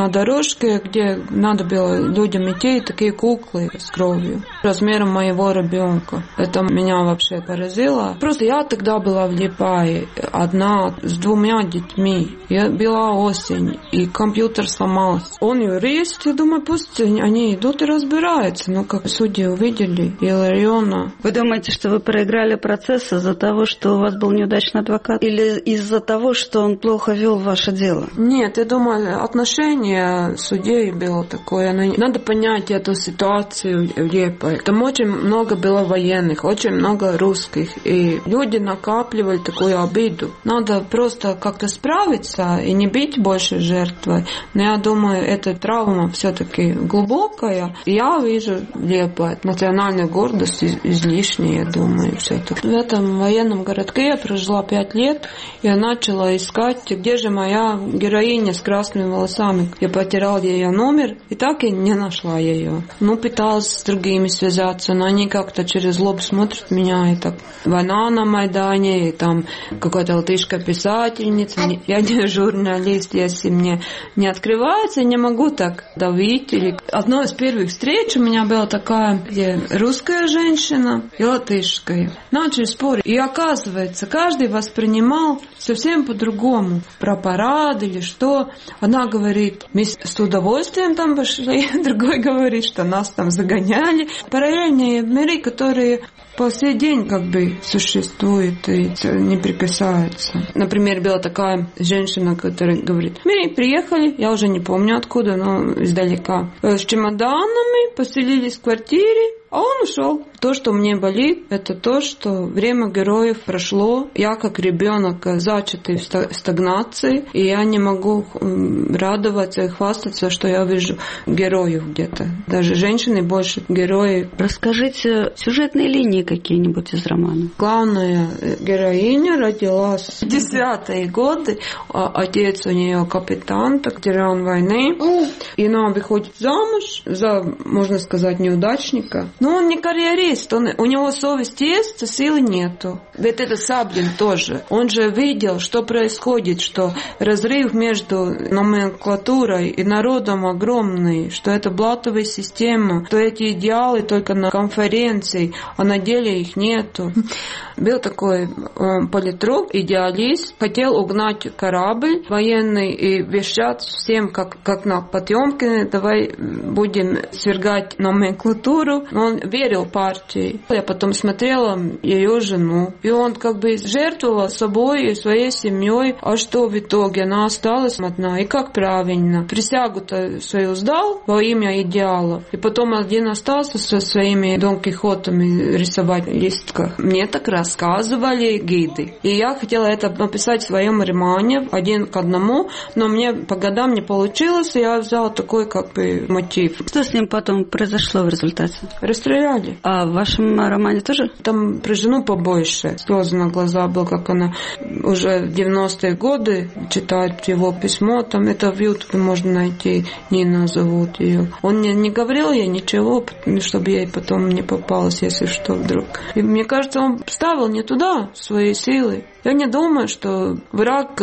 на дорожке, где надо было людям идти, такие куклы с кровью, размером моего ребенка. Это меня вообще поразило. Просто я тогда была в Лиепае, одна, с двумя детьми. Я была осень, и компьютер сломался. Он юрист, я думаю, пусть они идут и разбираются. Но как судьи увидели, Иллариона. Вы думаете, что вы проиграли процесс из-за того, что у вас был неудачный адвокат? Или из-за того, что он плохо вел ваше дело? Нет, я думаю, отношение судей было такое. Надо понять эту ситуацию в Лиепае. Там очень много было военных, очень много русских. И люди накапливали такую обиду. Надо просто как-то справиться и не бить больше жертвой. Но я думаю, эта травма все-таки глубокая. Я вижу в Лиепае национальную гордость излишняя, я думаю, все-таки. В этом военном городке я прожила пять лет. Я начала искать, где же моя героиня с красными волосами. Я потеряла ее номер, и так и не нашла ее. Ну, пыталась с другими связаться, но они как-то через лоб смотрят меня, и так война на Майдане, и там какая-то латышка-писательница. Я не журналист, если мне не открывается, я не могу так давить. Или... Одной из первых встреч у меня была такая, где русская женщина и латышская. Начали спорить. И оказывается, каждый воспринимал совсем по-другому. Про парад или что. Она говорит, мы с удовольствием там пошли. Другой говорит, что нас там загоняли. Параллельные миры, которые по сей день как бы существуют и не прикасаются. Например, была такая женщина, которая говорит, мы приехали, я уже не помню откуда, но издалека, с чемоданами, поселились в квартире, а он ушел. То, что мне болит, это то, что время героев прошло. Я как ребенок зачатый в стагнации, и я не могу радоваться и хвастаться, что я вижу героев где-то. Даже женщины больше героев. Расскажите сюжетные линии какие-нибудь из романа. Главная героиня родилась в десятые годы. Отец у нее капитан, ветеран войны. И она выходит замуж за, можно сказать, неудачника. Но он не карьерист, он, у него совесть есть, а силы нету. Ведь это Саблин тоже. Он же видел, что происходит, что разрыв между номенклатурой и народом огромный, что это блатовая система, что эти идеалы только на конференции, а на деле их нету. Был такой э, политрук, идеалист, хотел угнать корабль военный и вещать всем, как, как на Потёмкине, давай будем свергать номенклатуру. Он верил партии. Я потом смотрела ее жену, и он как бы жертвовал собой и своей семьей. А что в итоге? Она осталась одна. И как правильно? Присягу-то свою сдал во имя идеалов, и потом один остался со своими Дон Кихотами рисовать листках. Мне так рассказывали гиды. И я хотела это написать в своем романе один к одному, но мне по годам не получилось, и я взяла такой как бы мотив. Что с ним потом произошло в результате? Расстреляли. А в вашем романе тоже? Там про жену побольше. Слезы на глаза было, как она уже в девяностые годы читает его письмо. Там это в Ютубе можно найти. Нина зовут ее. Он не, не говорил ей ничего, чтобы ей потом не попалось, если что вдруг. И мне кажется, он ставил не туда свои силы. Я не думаю, что враг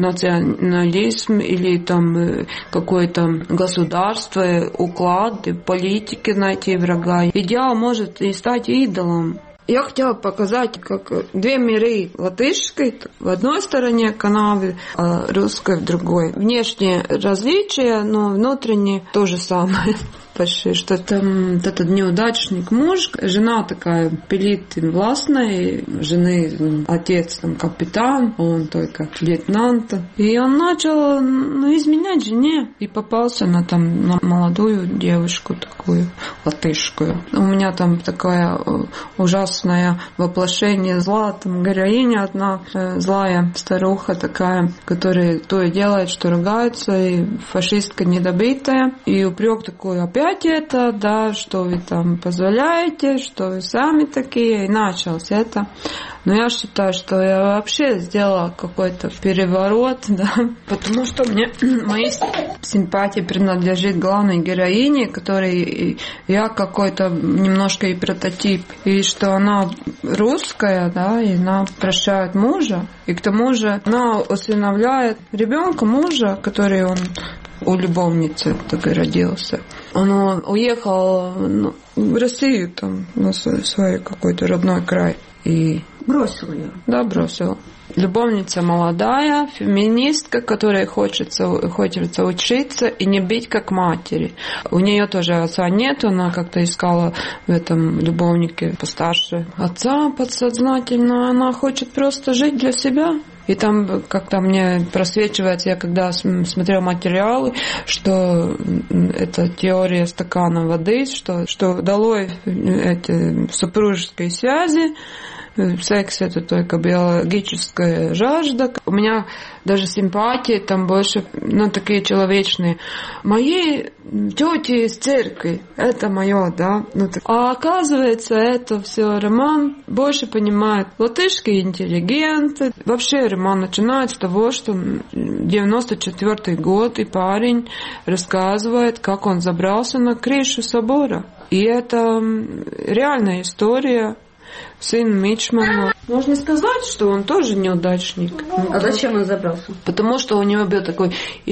национализм или там какое-то государство, уклад, политики найти врага. Идеал может и стать идолом. Я хотела показать, как две миры: латышской в одной стороне канавы, а русской в другой. Внешние различия, но внутренние то же самое. Почти, что там этот неудачник муж, жена такая пилит властная, жены отец там капитан, он только лейтенант. И он начал ну, изменять жене и попался на там на молодую девушку такую латышскую. У меня там такое ужасное воплощение зла, там героиня одна злая старуха такая, которая то и делает, что ругается, и фашистка недобитая, и упрек такой: опять это, да, что вы там позволяете, что вы сами такие, и началось это. Но я считаю, что я вообще сделала какой-то переворот, да, потому что мне мои симпатии принадлежит главной героине, которой я какой-то немножко и прототип, и что она русская, да, и она прощает мужа, и к тому же она усыновляет ребенка мужа, который он у любовницы такой родился. Он уехал ну, в Россию, там, на свой какой-то родной край. И бросил ее. Да, бросил. Любовница молодая, феминистка, которая хочется, хочется учиться и не быть как матери. У нее тоже отца нет, она как-то искала в этом любовнике постарше отца подсознательно. Она хочет просто жить для себя. И там как-то мне просвечивается, я когда смотрела материалы, что это теория стакана воды, что, что долой эти супружеские связи, секс — это только биологическая жажда. У меня даже симпатии там больше, ну, такие человечные. Мои тети из церкви, это мое, да. Ну, так. А оказывается, это все роман больше понимает латышские интеллигенты. Вообще роман начинается с того, что девяносто четвёртый год, и парень рассказывает, как он забрался на крышу собора. И это реальная история. Сын Мичмана. Можно сказать, что он тоже неудачник. А зачем он забрался? Потому что у него был такой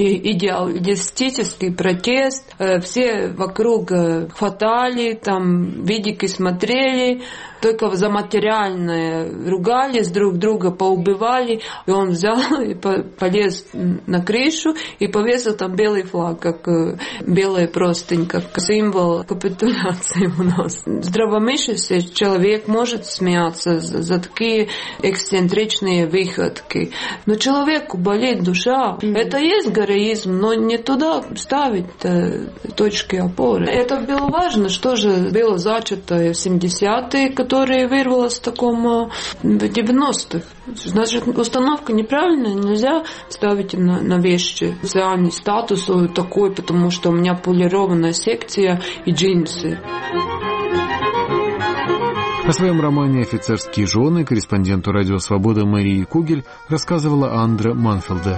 идеалистический протест. Все вокруг хватали, там, видики смотрели, только за материальное ругались, друг друга поубивали. И он взял и полез на крышу и повесил там белый флаг, как белая простынь, как символ капитуляции у нас. Здравомыслящий человек может смеяться за такие эксцентричные выходки. Но человеку болит душа. Mm-hmm. Это есть героизм, но не туда ставить точки опоры. Это было важно, что же было зачато в семидесятые, которые вырвалось в таком в девяностых. Значит, установка неправильная, нельзя ставить на, на вещи. Социальный статус такой, потому что у меня полированная секция и джинсы. О своем романе «Офицерские жены» корреспонденту «Радио Свобода» Марии Кугель рассказывала Андре Манфелде.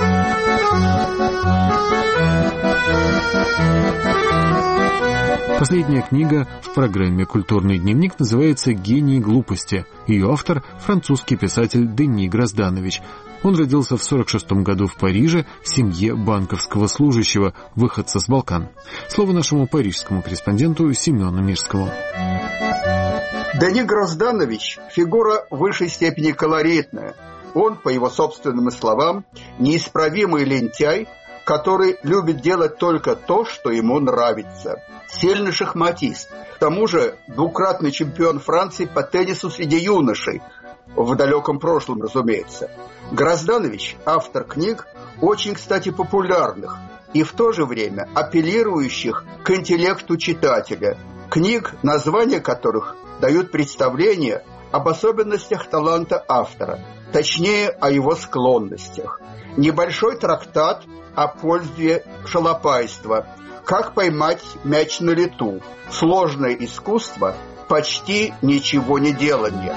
Последняя книга в программе «Культурный дневник» называется «Гений глупости». Ее автор – французский писатель Дени Гразданович. Он родился в сорок шестом году в Париже в семье банковского служащего, выходца с Балкан. Слово нашему парижскому корреспонденту Семену Мирскому. Дени Гразданович – фигура в высшей степени колоритная. Он, по его собственным словам, неисправимый лентяй, который любит делать только то, что ему нравится. Сильный шахматист. К тому же двукратный чемпион Франции по теннису среди юношей. В далеком прошлом, разумеется. Гразданович – автор книг, очень, кстати, популярных и в то же время апеллирующих к интеллекту читателя. Книг, названия которых дают представление об особенностях таланта автора, точнее, о его склонностях. Небольшой трактат о пользе шалопайства, как поймать мяч на лету, сложное искусство почти ничего не делания.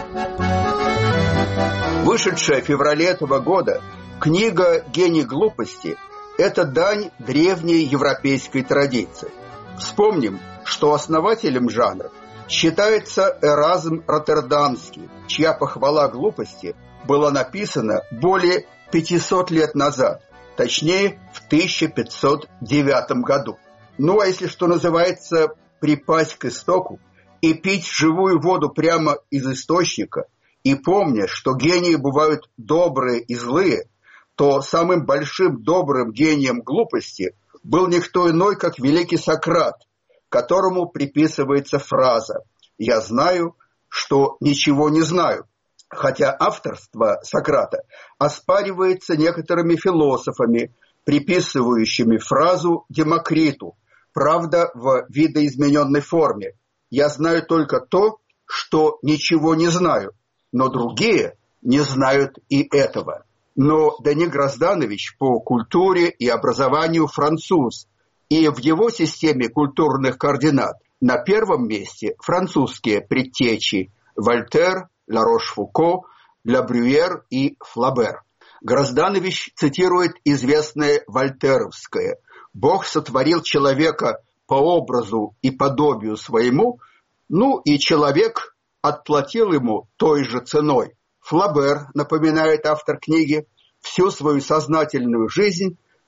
Вышедшая в феврале этого года книга «Гений глупости» – это дань древней европейской традиции. Вспомним, что основателем жанра считается Эразм Роттердамский, чья похвала глупости была написана более пятисот лет назад, точнее в тысяча пятьсот девятом году. Ну а если, что называется, припасть к истоку и пить живую воду прямо из источника, и помня, что гении бывают добрые и злые, то самым большим добрым гением глупости был никто иной, как великий Сократ, которому приписывается фраза «Я знаю, что ничего не знаю», хотя авторство Сократа оспаривается некоторыми философами, приписывающими фразу Демокриту, правда, в видоизмененной форме. «Я знаю только то, что ничего не знаю, но другие не знают и этого». Но Дени Гразданович по культуре и образованию француз, и в его системе культурных координат на первом месте французские предтечи Вольтер, Ла Рош-Фуко, Ля Брюер и Флабер. Гразданович цитирует известное вольтеровское: «Бог сотворил человека по образу и подобию своему, ну и человек отплатил ему той же ценой». Флабер, напоминает автор книги, всю свою сознательную жизнь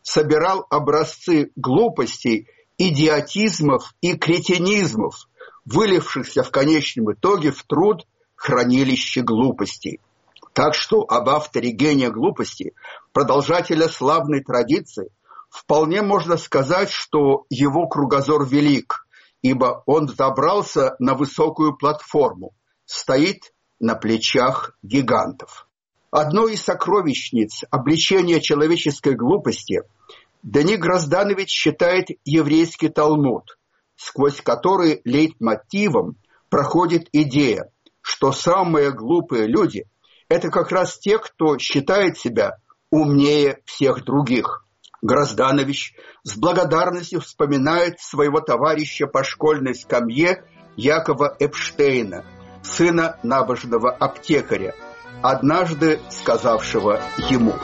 собирал образцы глупостей, идиотизмов и кретинизмов, вылившихся в конечном итоге в труд «Хранилище глупостей». Так что об авторе «Гения глупости», продолжателя славной традиции, вполне можно сказать, что его кругозор велик, ибо он забрался на высокую платформу, стоит на плечах гигантов. Одной из сокровищниц обличения человеческой глупости Дени Грозданович считает еврейский Талмуд, сквозь который лейтмотивом проходит идея, что самые глупые люди – это как раз те, кто считает себя умнее всех других. Грозданович с благодарностью вспоминает своего товарища по школьной скамье Якова Эпштейна, сына набожного аптекаря, однажды сказавшего ему: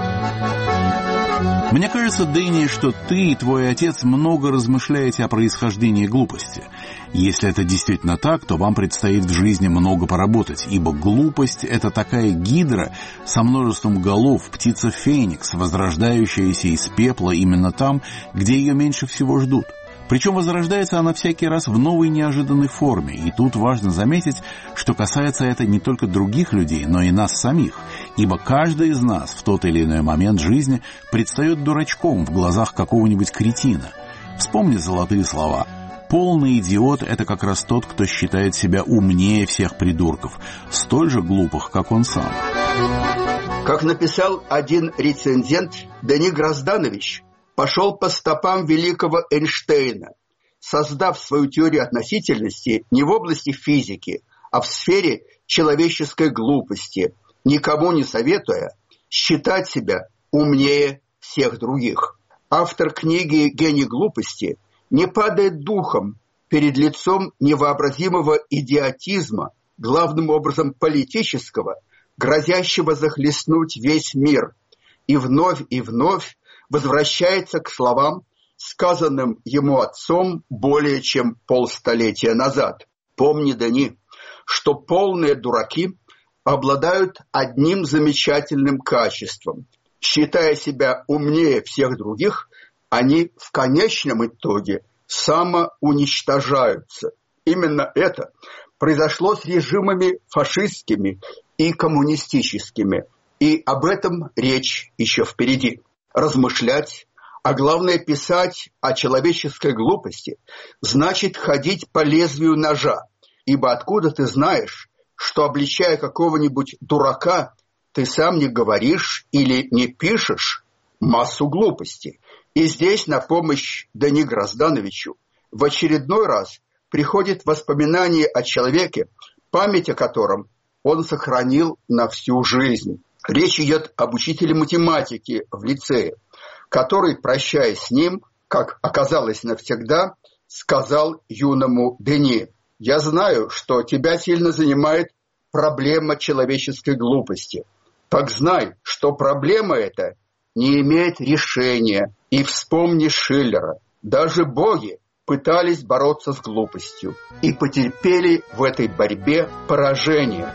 «Мне кажется, Дэнни, что ты и твой отец много размышляете о происхождении глупости. Если это действительно так, то вам предстоит в жизни много поработать, ибо глупость — это такая гидра со множеством голов, птица Феникс, возрождающаяся из пепла именно там, где ее меньше всего ждут. Причем возрождается она всякий раз в новой неожиданной форме, и тут важно заметить, что касается это не только других людей, но и нас самих, ибо каждый из нас в тот или иной момент жизни предстает дурачком в глазах какого-нибудь кретина. Вспомни золотые слова: «Полный идиот — это как раз тот, кто считает себя умнее всех придурков, столь же глупых, как он сам». Как написал один рецензент, Дени Грозданович пошел по стопам великого Эйнштейна, создав свою теорию относительности не в области физики, а в сфере человеческой глупости, никому не советуя считать себя умнее всех других. Автор книги «Гений глупости» не падает духом перед лицом невообразимого идиотизма, главным образом политического, грозящего захлестнуть весь мир, и вновь и вновь возвращается к словам, сказанным ему отцом более чем полстолетия назад. Помни, Дани, что полные дураки обладают одним замечательным качеством. Считая себя умнее всех других, они в конечном итоге самоуничтожаются. Именно это произошло с режимами фашистскими и коммунистическими, и об этом речь еще впереди. Размышлять, а главное писать о человеческой глупости, значит ходить по лезвию ножа, ибо откуда ты знаешь, что, обличая какого-нибудь дурака, ты сам не говоришь или не пишешь массу глупостей. И здесь на помощь Дени Гроздановичу в очередной раз приходит воспоминание о человеке, память о котором он сохранил на всю жизнь. Речь идет об учителе математики в лицее, который, прощаясь с ним, как оказалось навсегда, сказал юному Дени: «Я знаю, что тебя сильно занимает проблема человеческой глупости. Так знай, что проблема эта не имеет решения. И вспомни Шиллера. Даже боги пытались бороться с глупостью и потерпели в этой борьбе поражение».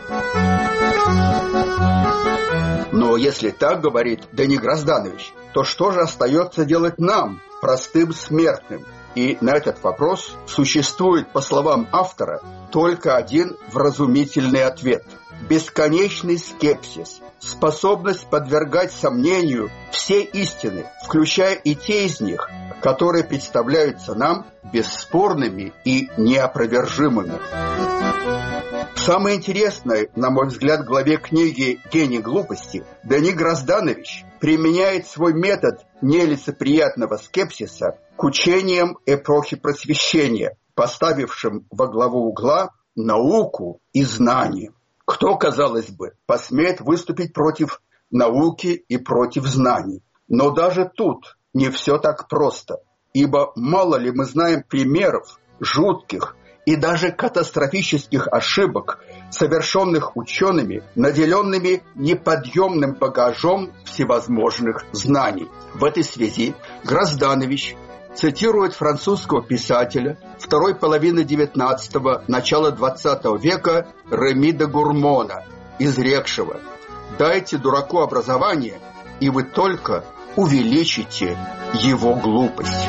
Но если так говорит Дени Грозданович, то что же остается делать нам, простым смертным? И на этот вопрос существует, по словам автора, только один вразумительный ответ. Бесконечный скепсис, способность подвергать сомнению все истины, включая и те из них, которые представляются нам бесспорными и неопровержимыми. В самой интересной, на мой взгляд, главе книги «Гений глупости» Дени Грозданович применяет свой метод нелицеприятного скепсиса к учениям эпохи Просвещения, поставившим во главу угла науку и знание. Кто, казалось бы, посмеет выступить против науки и против знаний? Но даже тут не все так просто, ибо мало ли мы знаем примеров жутких и даже катастрофических ошибок, совершенных учеными, наделенными неподъемным багажом всевозможных знаний. В этой связи Грозданович цитирует французского писателя второй половины девятнадцатого, начала двадцатого века Реми де Гурмона, изрекшего: «Дайте дураку образование, и вы только увеличите его глупость.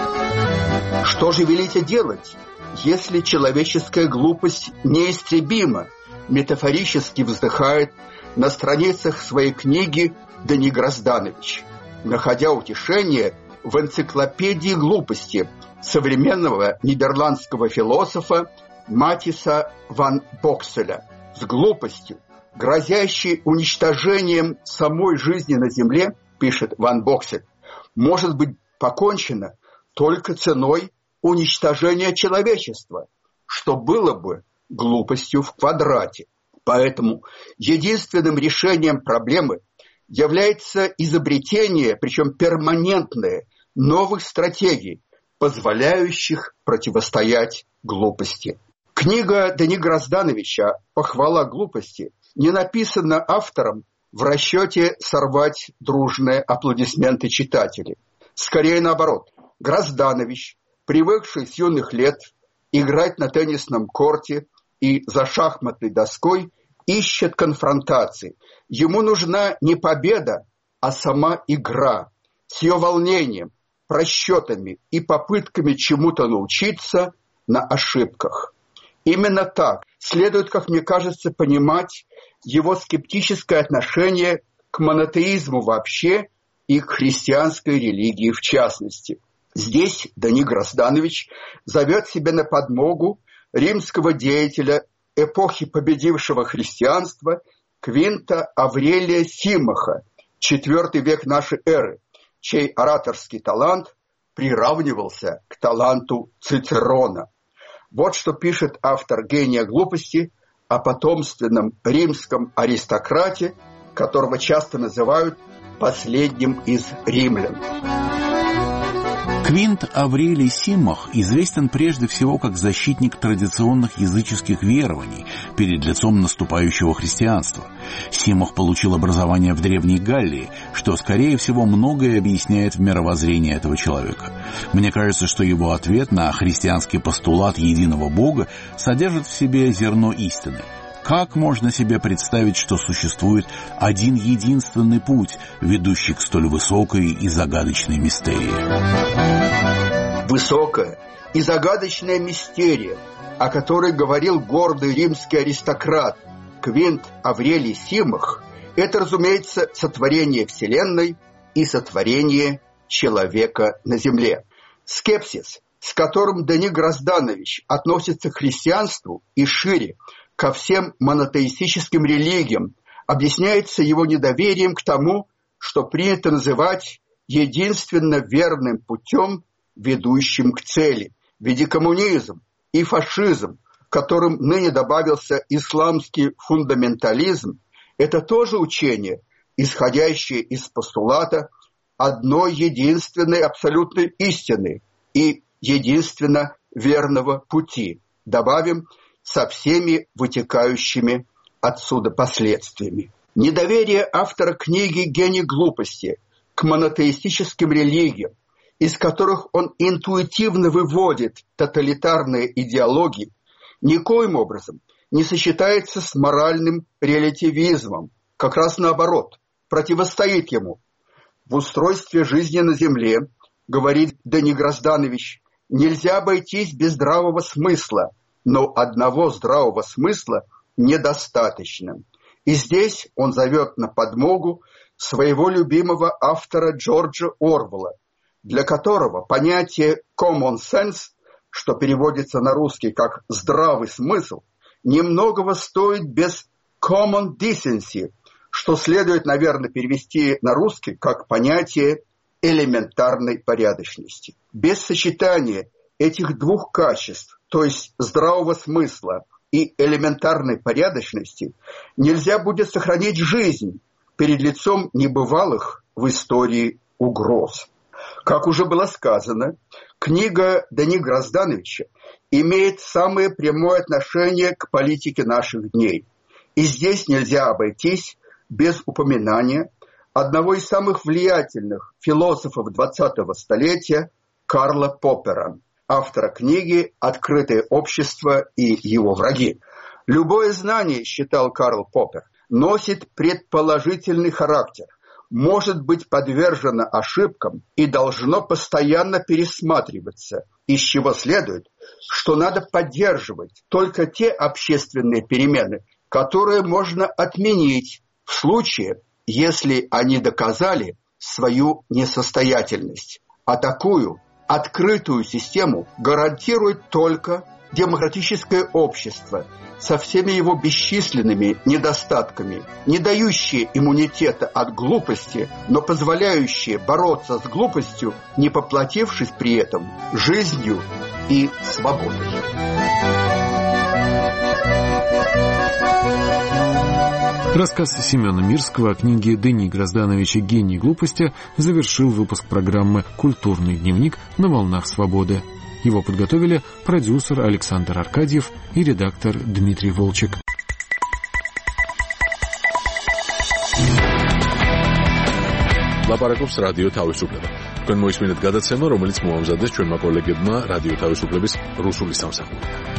Что же велите делать, если человеческая глупость неистребима? Метафорически вздыхает на страницах своей книги Денис Грозданович, находя утешение в энциклопедии глупости современного нидерландского философа Матиса ван Бокселя. С глупостью, грозящей уничтожением самой жизни на Земле, пишет ван Боксель, может быть покончено только ценой уничтожения человечества, что было бы глупостью в квадрате. Поэтому единственным решением проблемы является изобретение, причем перманентное, новых стратегий, позволяющих противостоять глупости. Книга Денис Гроздановича «Похвала глупости» не написана автором в расчете сорвать дружные аплодисменты читателей. Скорее наоборот, Грозданович, привыкший с юных лет играть на теннисном корте и за шахматной доской, ищет конфронтации. Ему нужна не победа, а сама игра с ее волнением, просчетами и попытками чему-то научиться на ошибках. Именно так следует, как мне кажется, понимать его скептическое отношение к монотеизму вообще и к христианской религии в частности. Здесь Денис Грозданович зовет себе на подмогу римского деятеля эпохи победившего христианства Квинта Аврелия Симаха, четвёртый век нашей эры, чей ораторский талант приравнивался к таланту Цицерона. Вот что пишет автор «Гения глупости» о потомственном римском аристократе, которого часто называют последним из римлян. Квинт Аврелий Симах известен прежде всего как защитник традиционных языческих верований перед лицом наступающего христианства. Симах получил образование в Древней Галлии, что, скорее всего, многое объясняет в мировоззрении этого человека. Мне кажется, что его ответ на христианский постулат единого Бога содержит в себе зерно истины. Как можно себе представить, что существует один единственный путь, ведущий к столь высокой и загадочной мистерии? Высокая и загадочная мистерия, о которой говорил гордый римский аристократ Квинт Аврелий Симах, это, разумеется, сотворение Вселенной и сотворение человека на Земле. Скепсис, с которым Денис Грозданович относится к христианству и шире ко всем монотеистическим религиям, объясняется его недоверием к тому, что принято называть единственно верным путем, ведущим к цели. Ведь коммунизм и фашизм, к которым ныне добавился исламский фундаментализм, это тоже учение, исходящее из постулата одной единственной абсолютной истины и единственно верного пути. Добавим, со всеми вытекающими отсюда последствиями. Недоверие автора книги «Гений глупости» к монотеистическим религиям, из которых он интуитивно выводит тоталитарные идеологии, никоим образом не сочетается с моральным релятивизмом, как раз наоборот, противостоит ему. В устройстве жизни на Земле, говорит Денис Грозданович, нельзя обойтись без здравого смысла, но одного здравого смысла недостаточно. И здесь он зовет на подмогу своего любимого автора Джорджа Орвелла, для которого понятие common sense, что переводится на русский как «здравый смысл», немногого стоит без common decency, что следует, наверное, перевести на русский как понятие элементарной порядочности. Без сочетания этих двух качеств, то есть здравого смысла и элементарной порядочности, нельзя будет сохранить жизнь перед лицом небывалых в истории угроз. Как уже было сказано, книга Денис Гроздановича имеет самое прямое отношение к политике наших дней. И здесь нельзя обойтись без упоминания одного из самых влиятельных философов двадцатого столетия Карла Поппера, автора книги «Открытое общество и его враги». Любое знание, считал Карл Поппер, носит предположительный характер. может быть подвержено ошибкам и должно постоянно пересматриваться, из чего следует, что надо поддерживать только те общественные перемены, которые можно отменить в случае, если они доказали свою несостоятельность. А такую открытую систему гарантирует только демократическое общество со всеми его бесчисленными недостатками, не дающие иммунитета от глупости, но позволяющие бороться с глупостью, не поплатившись при этом жизнью и свободой. Рассказ Семена Мирского о книге Дени Гроздановича «Гений глупости» завершил выпуск программы «Культурный дневник» на волнах свободы. Его подготовили продюсер Александр Аркадьев и редактор Дмитрий Волчек. ლაპარაკობს რადიო თავისუფლება. თქვენ მოისმინეთ გადაცემა, რომელიც მოამზადეს ჩვენმა კოლეგებმა რადიო თავისუფლების რუსული სამსახური.